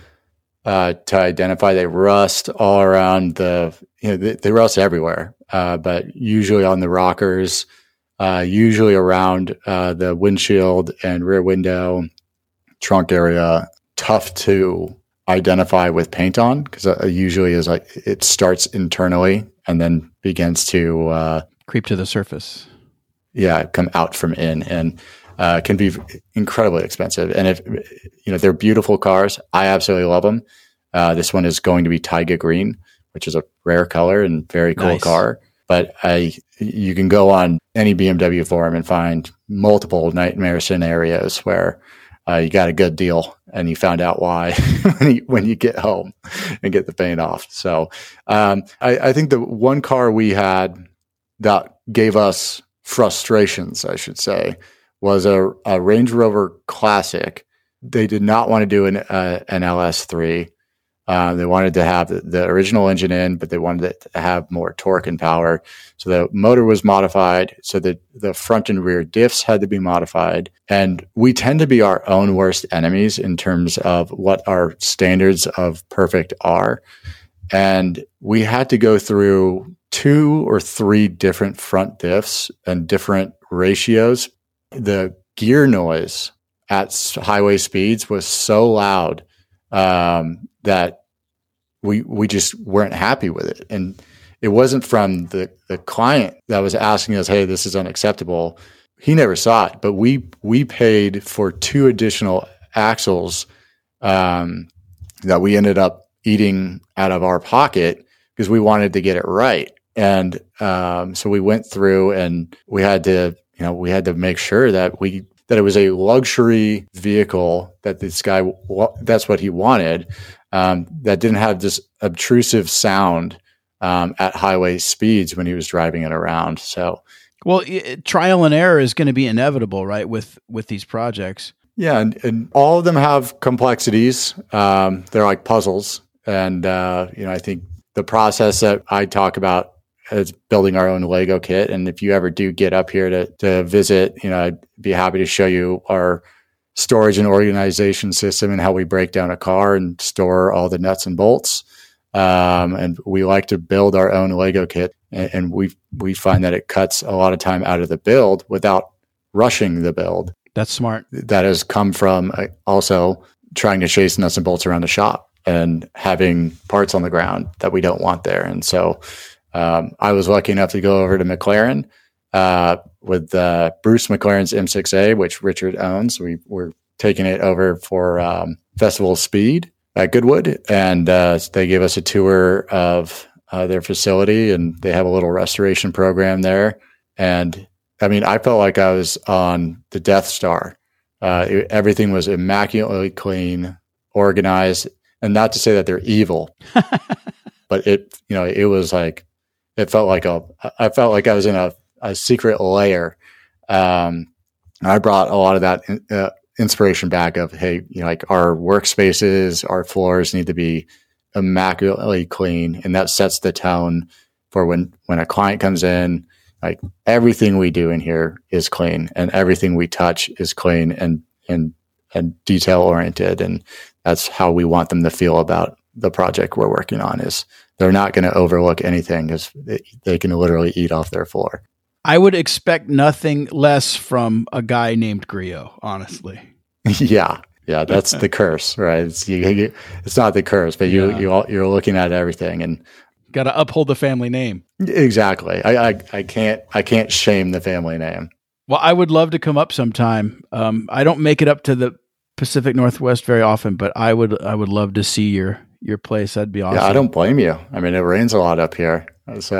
to identify. They rust all around they rust everywhere, but usually on the rockers, usually around the windshield and rear window, trunk area. Tough to identify with paint on, because usually is like it starts internally and then begins to creep to the surface. Yeah, come out from in, and can be incredibly expensive. And if they're beautiful cars, I absolutely love them. This one is going to be Taiga Green, which is a rare color and very cool car. But you can go on any BMW forum and find multiple nightmare scenarios where you got a good deal and you found out why when you get home and get the paint off. So I think the one car we had that gave us frustrations, I should say, was a Range Rover Classic. They did not want to do an LS3. They wanted to have the original engine in, but they wanted it to have more torque and power. So the motor was modified, so that the front and rear diffs had to be modified. And we tend to be our own worst enemies in terms of what our standards of perfect are. And we had to go through 2 or 3 different front diffs and different ratios. The gear noise at highway speeds was so loud that we just weren't happy with it. And it wasn't from the client that was asking us, hey, this is unacceptable. He never saw it, but we paid for 2 additional axles that we ended up eating out of our pocket because we wanted to get it right. And so we went through and we had to make sure that it was a luxury vehicle, that this guy, that's what he wanted, that didn't have this obtrusive sound at highway speeds when he was driving it around. So, well, trial and error is going to be inevitable, right, with these projects. Yeah, and all of them have complexities. They're like puzzles. And, I think the process that I talk about is building our own Lego kit. And if you ever do get up here to visit, I'd be happy to show you our storage and organization system and how we break down a car and store all the nuts and bolts. And we like to build our own Lego kit. And we find that it cuts a lot of time out of the build without rushing the build. That's smart. That has come from also trying to chase nuts and bolts around the shop and having parts on the ground that we don't want there. And so I was lucky enough to go over to McLaren with Bruce McLaren's M6A, which Richard owns. We were taking it over for Festival of Speed at Goodwood, and they gave us a tour of their facility, and they have a little restoration program there. And I mean, I felt like I was on the Death Star. Everything was immaculately clean, organized, and not to say that they're evil, but it was like, it felt like I felt like I was in a secret lair. I brought a lot of that inspiration back of, hey, like our workspaces, our floors need to be immaculately clean. And that sets the tone for when a client comes in, like everything we do in here is clean and everything we touch is clean and detail oriented. And that's how we want them to feel about the project we're working on. Is they're not going to overlook anything because they can literally eat off their floor. I would expect nothing less from a guy named Griot, honestly. Yeah, that's the curse, right? It's not the curse, but you're looking at everything and got to uphold the family name. Exactly. I can't shame the family name. Well, I would love to come up sometime. I don't make it up to the Pacific Northwest very often, but I would love to see your place. That'd be awesome. Yeah, I don't blame you. I mean, it rains a lot up here. So.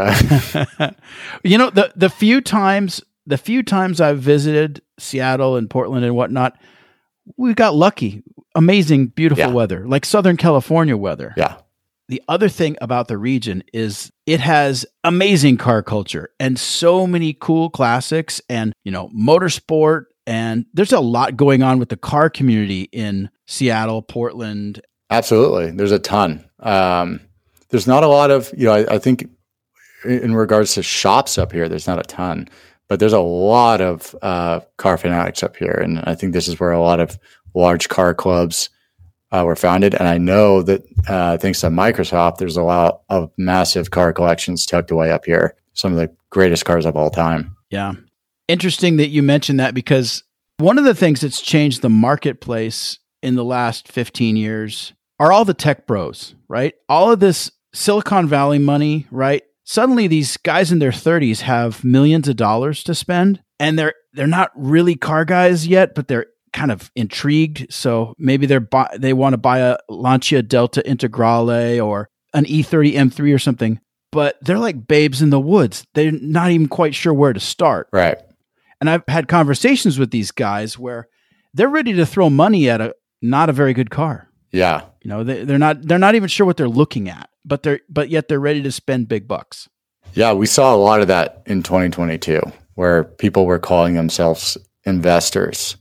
The few times I've visited Seattle and Portland and whatnot, we got lucky. Amazing, beautiful weather, like Southern California weather. Yeah. The other thing about the region is it has amazing car culture and so many cool classics and, motorsport. And there's a lot going on with the car community in Seattle, Portland. Absolutely. There's a ton. There's not a lot of, I think in regards to shops up here, there's not a ton, but there's a lot of car fanatics up here. And I think this is where a lot of large car clubs were founded. And I know that thanks to Microsoft, there's a lot of massive car collections tucked away up here. Some of the greatest cars of all time. Yeah. Interesting that you mentioned that, because one of the things that's changed the marketplace in the last 15 years are all the tech bros, right? All of this Silicon Valley money, right? Suddenly these guys in their 30s have millions of dollars to spend, and they're not really car guys yet, but they're kind of intrigued. So maybe they want to buy a Lancia Delta Integrale or an E30 M3 or something, but they're like babes in the woods. They're not even quite sure where to start. Right. And I've had conversations with these guys where they're ready to throw money at not a very good car. Yeah. They're not even sure what they're looking at, but yet they're ready to spend big bucks. Yeah, we saw a lot of that in 2022, where people were calling themselves investors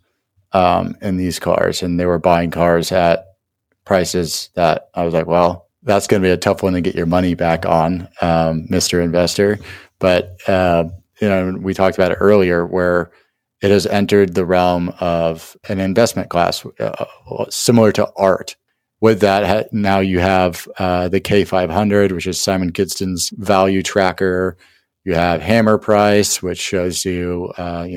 in these cars, and they were buying cars at prices that I was like, well, that's going to be a tough one to get your money back on, Mr. Investor. But we talked about it earlier, where it has entered the realm of an investment class, similar to art. With that, now you have the K500, which is Simon Kidston's value tracker. You have Hammer Price, which shows you,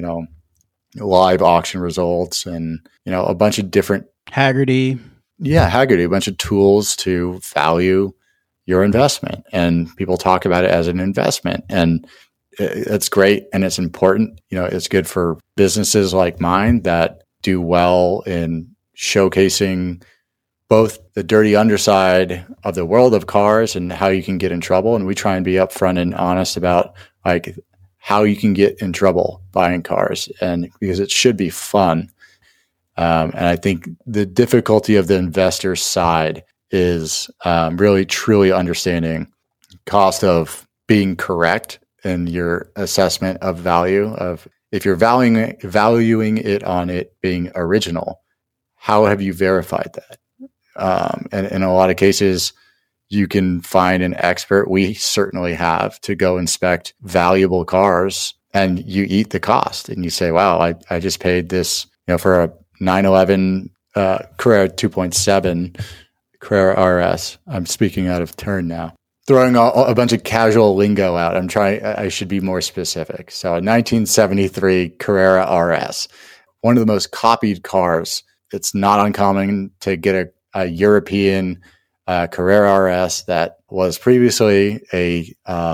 live auction results, and a bunch of different Haggerty, a bunch of tools to value your investment. And people talk about it as an investment, and it's great and it's important. It's good for businesses like mine that do well in showcasing both the dirty underside of the world of cars and how you can get in trouble. And we try and be upfront and honest about like how you can get in trouble buying cars, and because it should be fun. And I think the difficulty of the investor side is really truly understanding cost of being correct in your assessment of value. Of if you're valuing it on it being original, how have you verified that? And in a lot of cases, you can find an expert. We certainly have to go inspect valuable cars, and you eat the cost and you say, wow, I just paid this, for a 911 Carrera 2.7 Carrera RS. I'm speaking out of turn now. Throwing a bunch of casual lingo out. I should be more specific. So a 1973 Carrera RS, one of the most copied cars. It's not uncommon to get a European Carrera RS that was previously a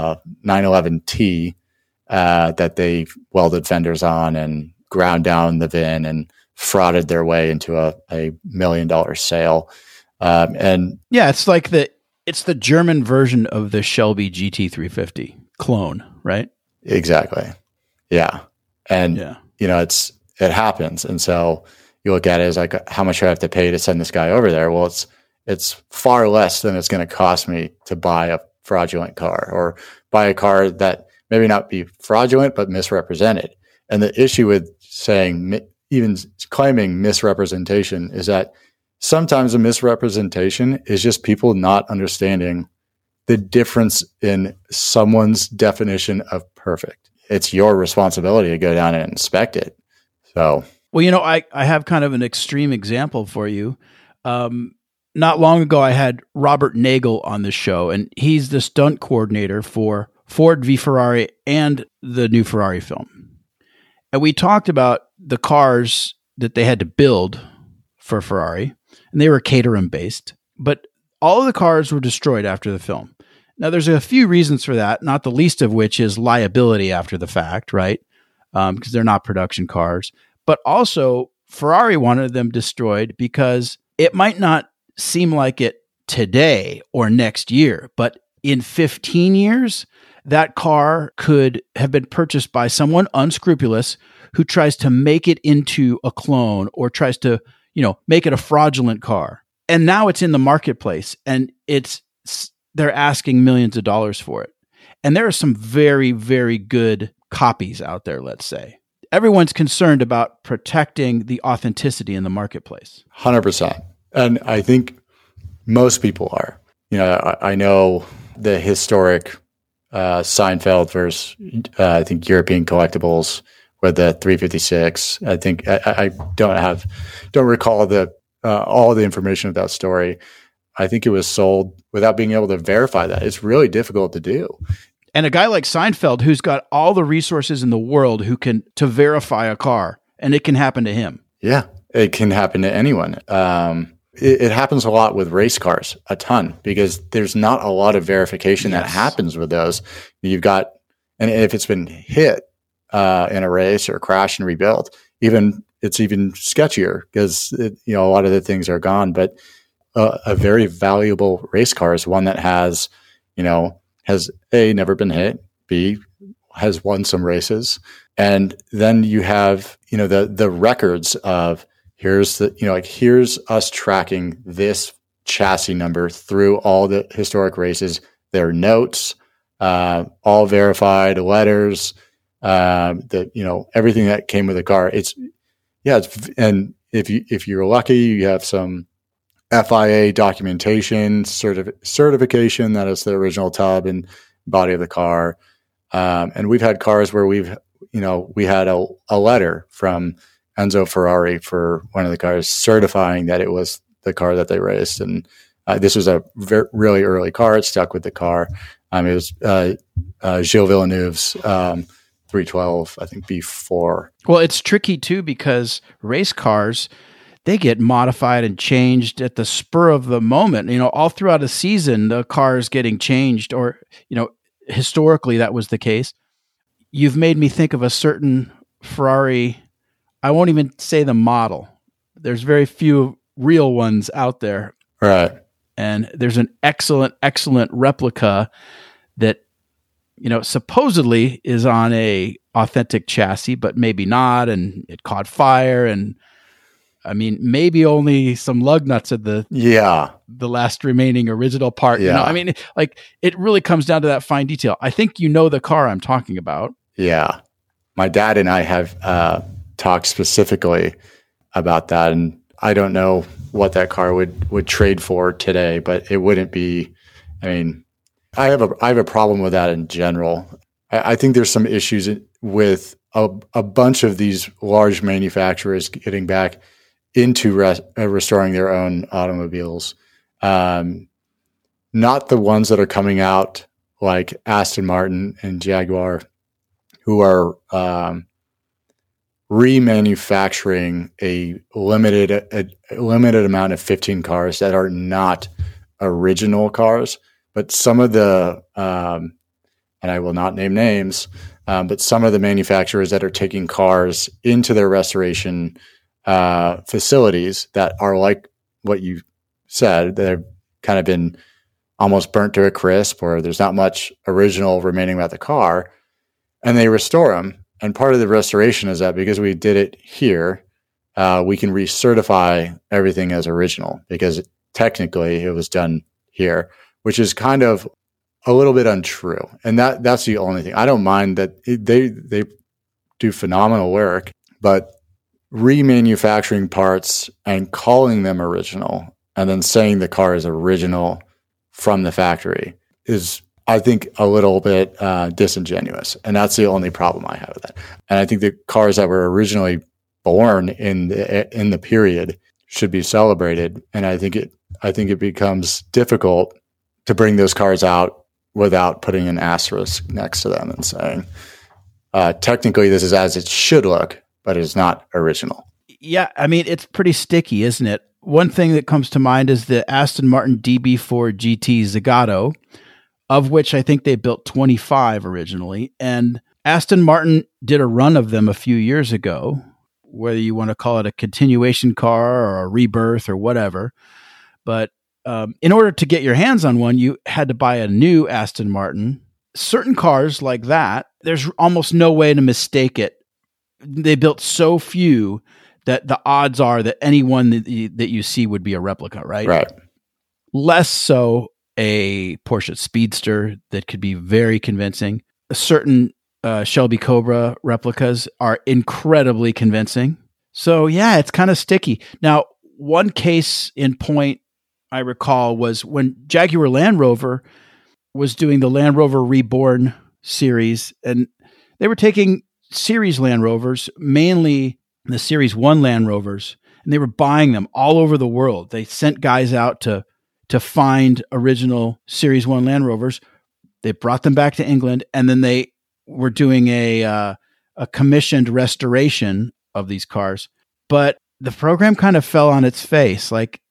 911T that they welded fenders on and ground down the VIN and frauded their way into a $1 million sale. And yeah, it's the German version of the Shelby GT350 clone, right? Exactly. Yeah. And it happens. And so you look at it as like, how much do I have to pay to send this guy over there? Well, it's far less than it's going to cost me to buy a fraudulent car, or buy a car that maybe not be fraudulent, but misrepresented. And the issue with saying, even claiming misrepresentation, is that sometimes a misrepresentation is just people not understanding the difference in someone's definition of perfect. It's your responsibility to go down and inspect it. So, well, I have kind of an extreme example for you. Not long ago, I had Robert Nagel on the show, and he's the stunt coordinator for Ford v Ferrari and the new Ferrari film. And we talked about the cars that they had to build for Ferrari, and they were Caterham based, but all of the cars were destroyed after the film. Now, there's a few reasons for that, not the least of which is liability after the fact, right? Because they're not production cars. But also, Ferrari wanted them destroyed because it might not seem like it today or next year, but in 15 years, that car could have been purchased by someone unscrupulous who tries to make it into a clone or tries to, make it a fraudulent car. And now it's in the marketplace and they're asking millions of dollars for it. And there are some very, very good copies out there, let's say. Everyone's concerned about protecting the authenticity in the marketplace. 100%. And I think most people are. I know the historic Seinfeld versus, I think, European collectibles with the 356. I think I don't recall all the information of that story. I think it was sold without being able to verify that. It's really difficult to do. And a guy like Seinfeld, who's got all the resources in the world to verify a car, and it can happen to him. Yeah, it can happen to anyone. It happens a lot with race cars, a ton, because there's not a lot of verification that happens with those. You've got, and if it's been hit in a race or crashed and rebuilt, it's even sketchier because a lot of the things are gone. But a very valuable race car is one that has A, never been hit, B, has won some races. And then you have, the records of here's us tracking this chassis number through all the historic races, their notes, all verified letters, everything that came with the car. And if you're lucky, you have some FIA documentation, certification that is the original tub and body of the car. And we've had cars where we had a letter from Enzo Ferrari for one of the cars certifying that it was the car that they raced. And this was a really early car. It stuck with the car. It was Gilles Villeneuve's 312, I think B4. Well, it's tricky too because race cars, they get modified and changed at the spur of the moment. All throughout a season, the car is getting changed, or, historically that was the case. You've made me think of a certain Ferrari. I won't even say the model. There's very few real ones out there. Right. And there's an excellent, excellent replica that, supposedly is on a authentic chassis, but maybe not. And it caught fire. And maybe only some lug nuts at the last remaining original part. Yeah. It really comes down to that fine detail. I think the car I'm talking about. Yeah. My dad and I have talked specifically about that, and I don't know what that car would trade for today, but it wouldn't be. I have a problem with that in general. I think there's some issues with a bunch of these large manufacturers getting back into restoring their own automobiles. Not the ones that are coming out like Aston Martin and Jaguar, who are remanufacturing a limited amount of 15 cars that are not original cars. But some of the, and I will not name names, but some of the manufacturers that are taking cars into their restoration facilities that are like what you said, they've kind of been almost burnt to a crisp, or there's not much original remaining about the car, and they restore them. And part of the restoration is that because we did it here, we can recertify everything as original because technically it was done here, which is kind of a little bit untrue. And that's the only thing. I don't mind that they do phenomenal work, but remanufacturing parts and calling them original and then saying the car is original from the factory is, I think, a little bit disingenuous. And that's the only problem I have with that. And I think the cars that were originally born in the period should be celebrated. And I think it becomes difficult to bring those cars out without putting an asterisk next to them and saying, technically this is as it should look, but it's not original. Yeah, I mean, it's pretty sticky, isn't it? One thing that comes to mind is the Aston Martin DB4 GT Zagato, of which I think they built 25 originally. And Aston Martin did a run of them a few years ago, whether you want to call it a continuation car or a rebirth or whatever. But in order to get your hands on one, you had to buy a new Aston Martin. Certain cars like that, there's almost no way to mistake it. They built so few that the odds are that anyone that you see would be a replica, right? Right. Less so a Porsche Speedster that could be very convincing. Certain Shelby Cobra replicas are incredibly convincing. So yeah, it's kind of sticky. Now, one case in point I recall was when Jaguar Land Rover was doing the Land Rover Reborn series, and they were taking series Land Rovers, mainly the Series 1 Land Rovers, and they were buying them all over the world. They sent guys out to find original Series 1 Land Rovers. They brought them back to England, and then they were doing a commissioned restoration of these cars. But the program kind of fell on its face.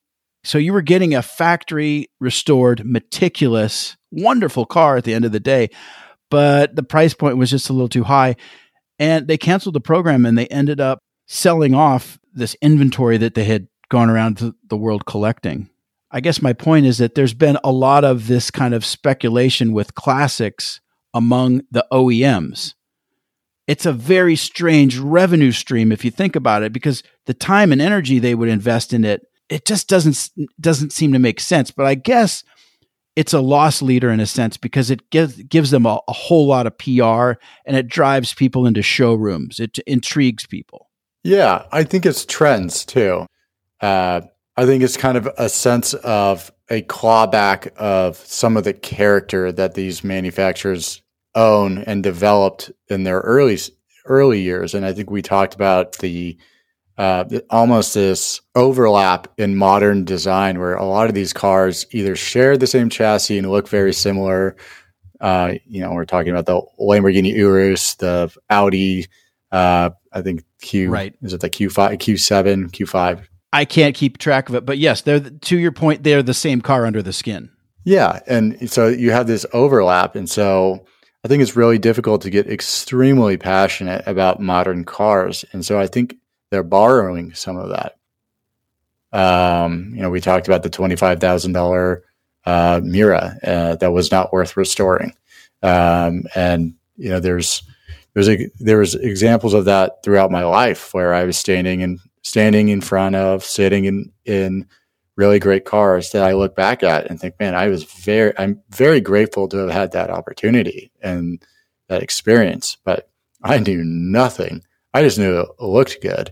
So you were getting a factory restored, meticulous, wonderful car at the end of the day, but the price point was just a little too high. And they canceled the program, and they ended up selling off this inventory that they had gone around the world collecting. I guess my point is that there's been a lot of this kind of speculation with classics among the OEMs. It's a very strange revenue stream if you think about it, because the time and energy they would invest in it just doesn't seem to make sense. But I guess it's a loss leader in a sense, because it gives them a whole lot of PR, and it drives people into showrooms. It intrigues people. Yeah, I think it's trends too. I think it's kind of a sense of a clawback of some of the character that these manufacturers own and developed in their early years. And I think we talked about the almost this overlap in modern design, where a lot of these cars either share the same chassis and look very similar. We're talking about the Lamborghini Urus, the Audi, I think is it the Q5, Q7, Q5? I can't keep track of it, but yes, to your point, they're the same car under the skin. Yeah. And so you have this overlap. And so I think it's really difficult to get extremely passionate about modern cars. And so I think they're borrowing some of that. We talked about the $25,000 Mira that was not worth restoring. There was examples of that throughout my life where I was standing in front of, sitting in really great cars that I look back at and think, man, I'm very grateful to have had that opportunity and that experience, but I knew nothing. I just knew it looked good.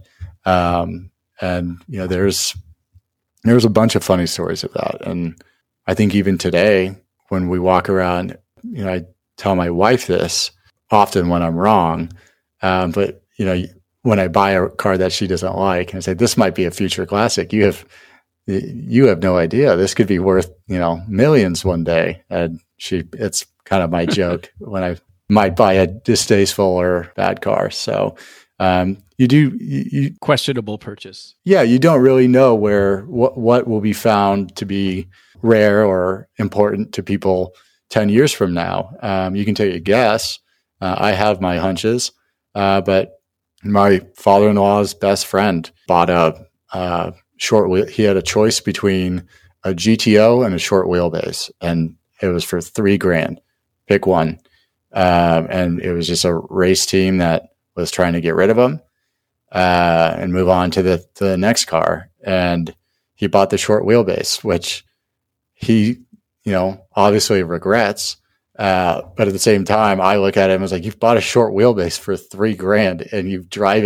There's a bunch of funny stories of that. And I think even today, when we walk around, I tell my wife this often when I'm wrong. But when I buy a car that she doesn't like, and I say, this might be a future classic, you have no idea. This could be worth, millions one day. And it's kind of my joke when I might buy a distasteful or bad car. So, you questionable purchase. Yeah. You don't really know what will be found to be rare or important to people 10 years from now. You can take a guess. I have my hunches, but my father-in-law's best friend bought a short wheel. He had a choice between a GTO and a short wheelbase, and it was for $3,000. Pick one. And it was just a race team that was trying to get rid of him and move on to the next car. And he bought the short wheelbase, which he, obviously regrets. But at the same time, I look at him and was like, you've bought a short wheelbase for $3,000 and you drive it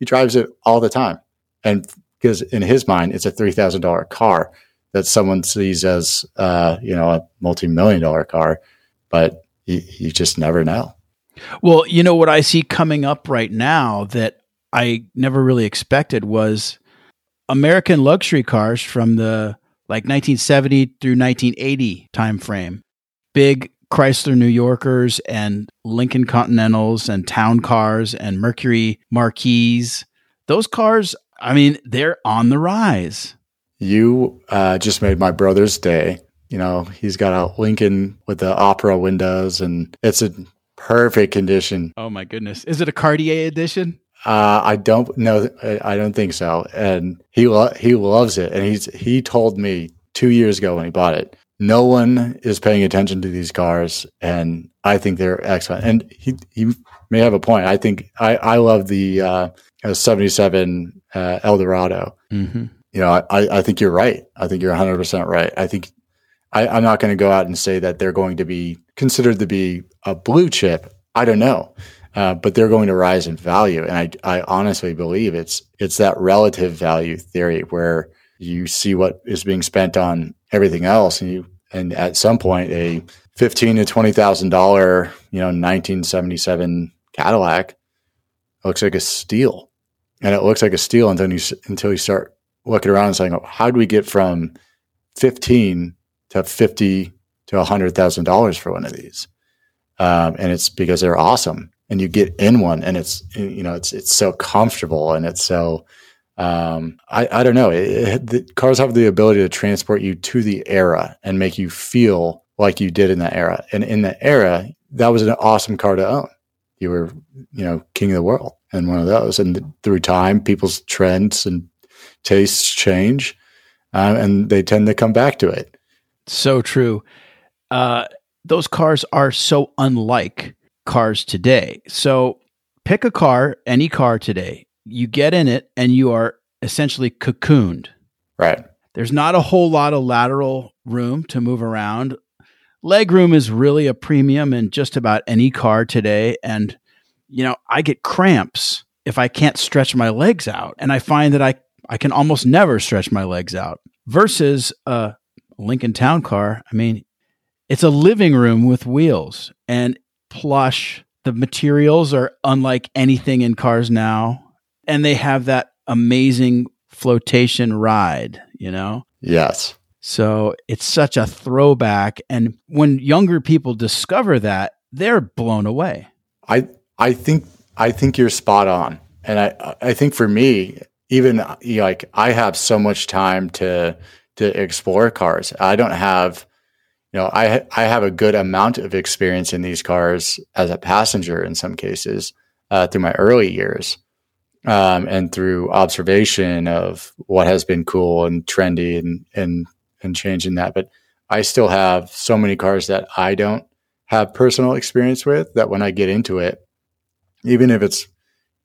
He drives it all the time. And because in his mind, it's a $3,000 car that someone sees as, a multi-million-dollar car, but you just never know. Well, what I see coming up right now that I never really expected was American luxury cars from the 1970 through 1980 timeframe. Big Chrysler New Yorkers and Lincoln Continentals and Town Cars and Mercury Marquis. Those cars, they're on the rise. You just made my brother's day. He's got a Lincoln with the opera windows, and it's in perfect condition. Oh my goodness. Is it a Cartier edition? I don't know. I don't think so. And he loves it. And he told me 2 years ago when he bought it, no one is paying attention to these cars, and I think they're excellent. And he may have a point. I think I love the 77 Eldorado. Mm-hmm. I think you're right. I think you're 100% right. I think I'm not going to go out and say that they're going to be considered to be a blue chip. I don't know. But they're going to rise in value. And I honestly believe it's that relative value theory where you see what is being spent on everything else, and at some point a $15,000 to $20,000, 1977 Cadillac looks like a steal. And it looks like a steal until you start looking around and saying, oh, how do we get from 15 to 50 to $100,000 for one of these? And it's because they're awesome. And you get in one, and it's so comfortable, and it's so I don't know. The cars have the ability to transport you to the era and make you feel like you did in that era. And in that era, that was an awesome car to own. You were, king of the world in one of those. And through time, people's trends and tastes change, and they tend to come back to it. So true. Those cars are so unlike cars today. So pick a car, any car today. You get in it and you are essentially cocooned. Right. There's not a whole lot of lateral room to move around. Leg room is really a premium in just about any car today. And, I get cramps if I can't stretch my legs out. And I find that I can almost never stretch my legs out versus a Lincoln Town Car. It's a living room with wheels and plush. The materials are unlike anything in cars now. And they have that amazing flotation ride, Yes. So it's such a throwback. And when younger people discover that, they're blown away. I think you're spot on. And I think for me, even I have so much time to explore cars. I don't have, I have a good amount of experience in these cars as a passenger in some cases through my early years. And through observation of what has been cool and trendy and changing that. But I still have so many cars that I don't have personal experience with, that when I get into it, even if it's,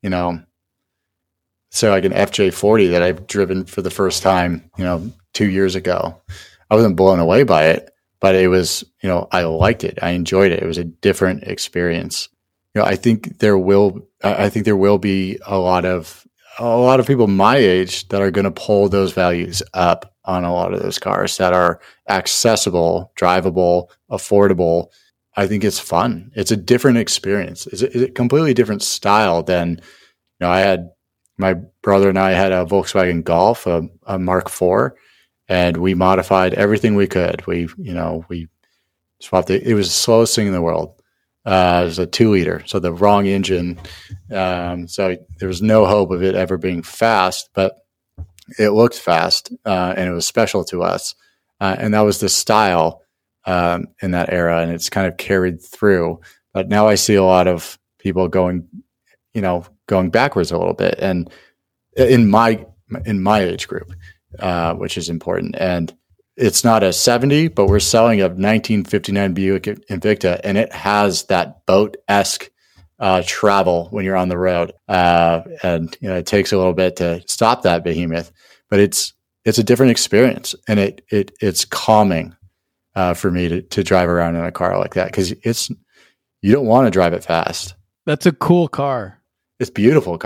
so like an FJ40 that I've driven for the first time, 2 years ago, I wasn't blown away by it, but it was, I liked it. I enjoyed it. It was a different experience. I think there will be a lot of people my age that are going to pull those values up on a lot of those cars that are accessible, drivable, affordable. I think it's fun. It's a different experience. It's a completely different style than, I had, my brother and I had a Volkswagen Golf, a Mark IV, and we modified everything we could. We swapped it. It was the slowest thing in the world. It was a 2-liter, so the wrong engine. So there was no hope of it ever being fast, but it looked fast, and it was special to us. And that was the style in that era, and it's kind of carried through. But now I see a lot of people going backwards a little bit, and in my age group, which is important. And it's not a 70, but we're selling a 1959 Buick Invicta, and it has that boat-esque travel when you're on the road. And it takes a little bit to stop that behemoth, but it's a different experience, and it's calming for me to drive around in a car like that, because you don't want to drive it fast. That's a cool car. It's a beautiful car.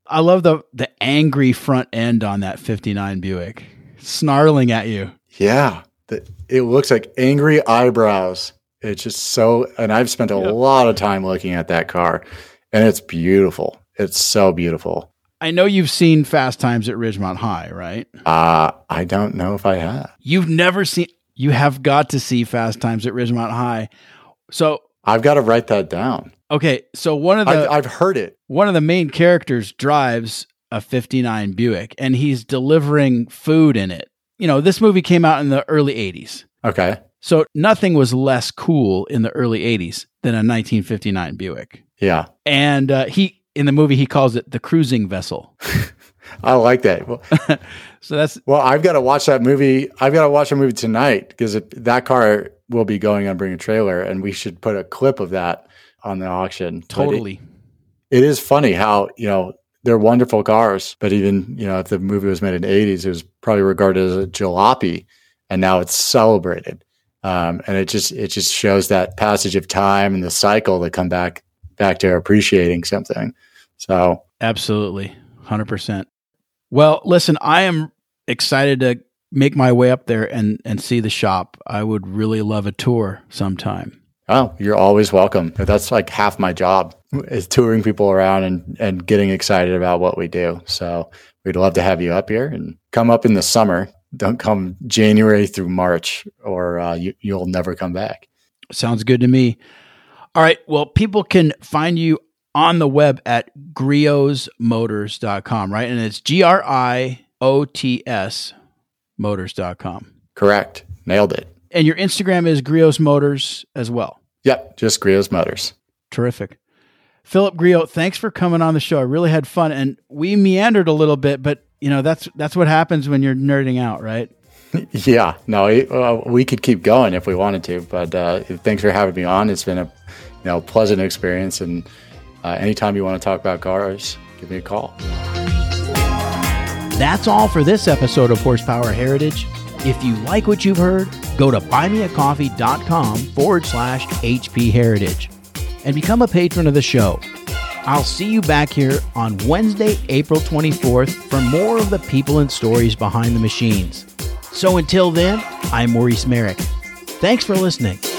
I love the angry front end on that 59 Buick, snarling at you. Yeah. It looks like angry eyebrows. It's just so, and I've spent a lot of time looking at that car, and it's beautiful. It's so beautiful. I know you've seen Fast Times at Ridgemont High, right? I don't know if I have. You've never seen, you have got to see Fast Times at Ridgemont High. So I've got to write that down. Okay. So I've heard it. One of the main characters drives a 59 Buick, and he's delivering food in it. You know, this movie came out in the early 80s. Okay. So nothing was less cool in the early 80s than a 1959 Buick. Yeah. And in the movie, he calls it the cruising vessel. I like that. Well, I've got to watch that movie. I've got to watch a movie tonight because that car will be going on Bring a Trailer, and we should put a clip of that on the auction. Totally. It is funny how, they're wonderful cars, but even, if the movie was made in the 80s, it was probably regarded as a jalopy, and now it's celebrated. And it just shows that passage of time and the cycle that come back to appreciating something. So absolutely. 100%. Well, listen, I am excited to make my way up there and see the shop. I would really love a tour sometime. Oh, you're always welcome. That's like half my job is touring people around and getting excited about what we do. So we'd love to have you up here and come up in the summer. Don't come January through March or you'll never come back. Sounds good to me. All right. Well, people can find you on the web at griotmotors.com, right? And it's GRIOTS motors.com. Correct. Nailed it. And your Instagram is Griot's Motors as well. Yep. Just Griot's Motors. Terrific. Philip Griot, thanks for coming on the show. I really had fun, and we meandered a little bit, but that's what happens when you're nerding out, right? Yeah. No, we could keep going if we wanted to, but thanks for having me on. It's been a pleasant experience, and anytime you want to talk about cars, give me a call. That's all for this episode of Horsepower Heritage. If you like what you've heard, go to buymeacoffee.com/HP Heritage and become a patron of the show. I'll see you back here on Wednesday, April 24th for more of the people and stories behind the machines. So until then, I'm Maurice Merrick. Thanks for listening.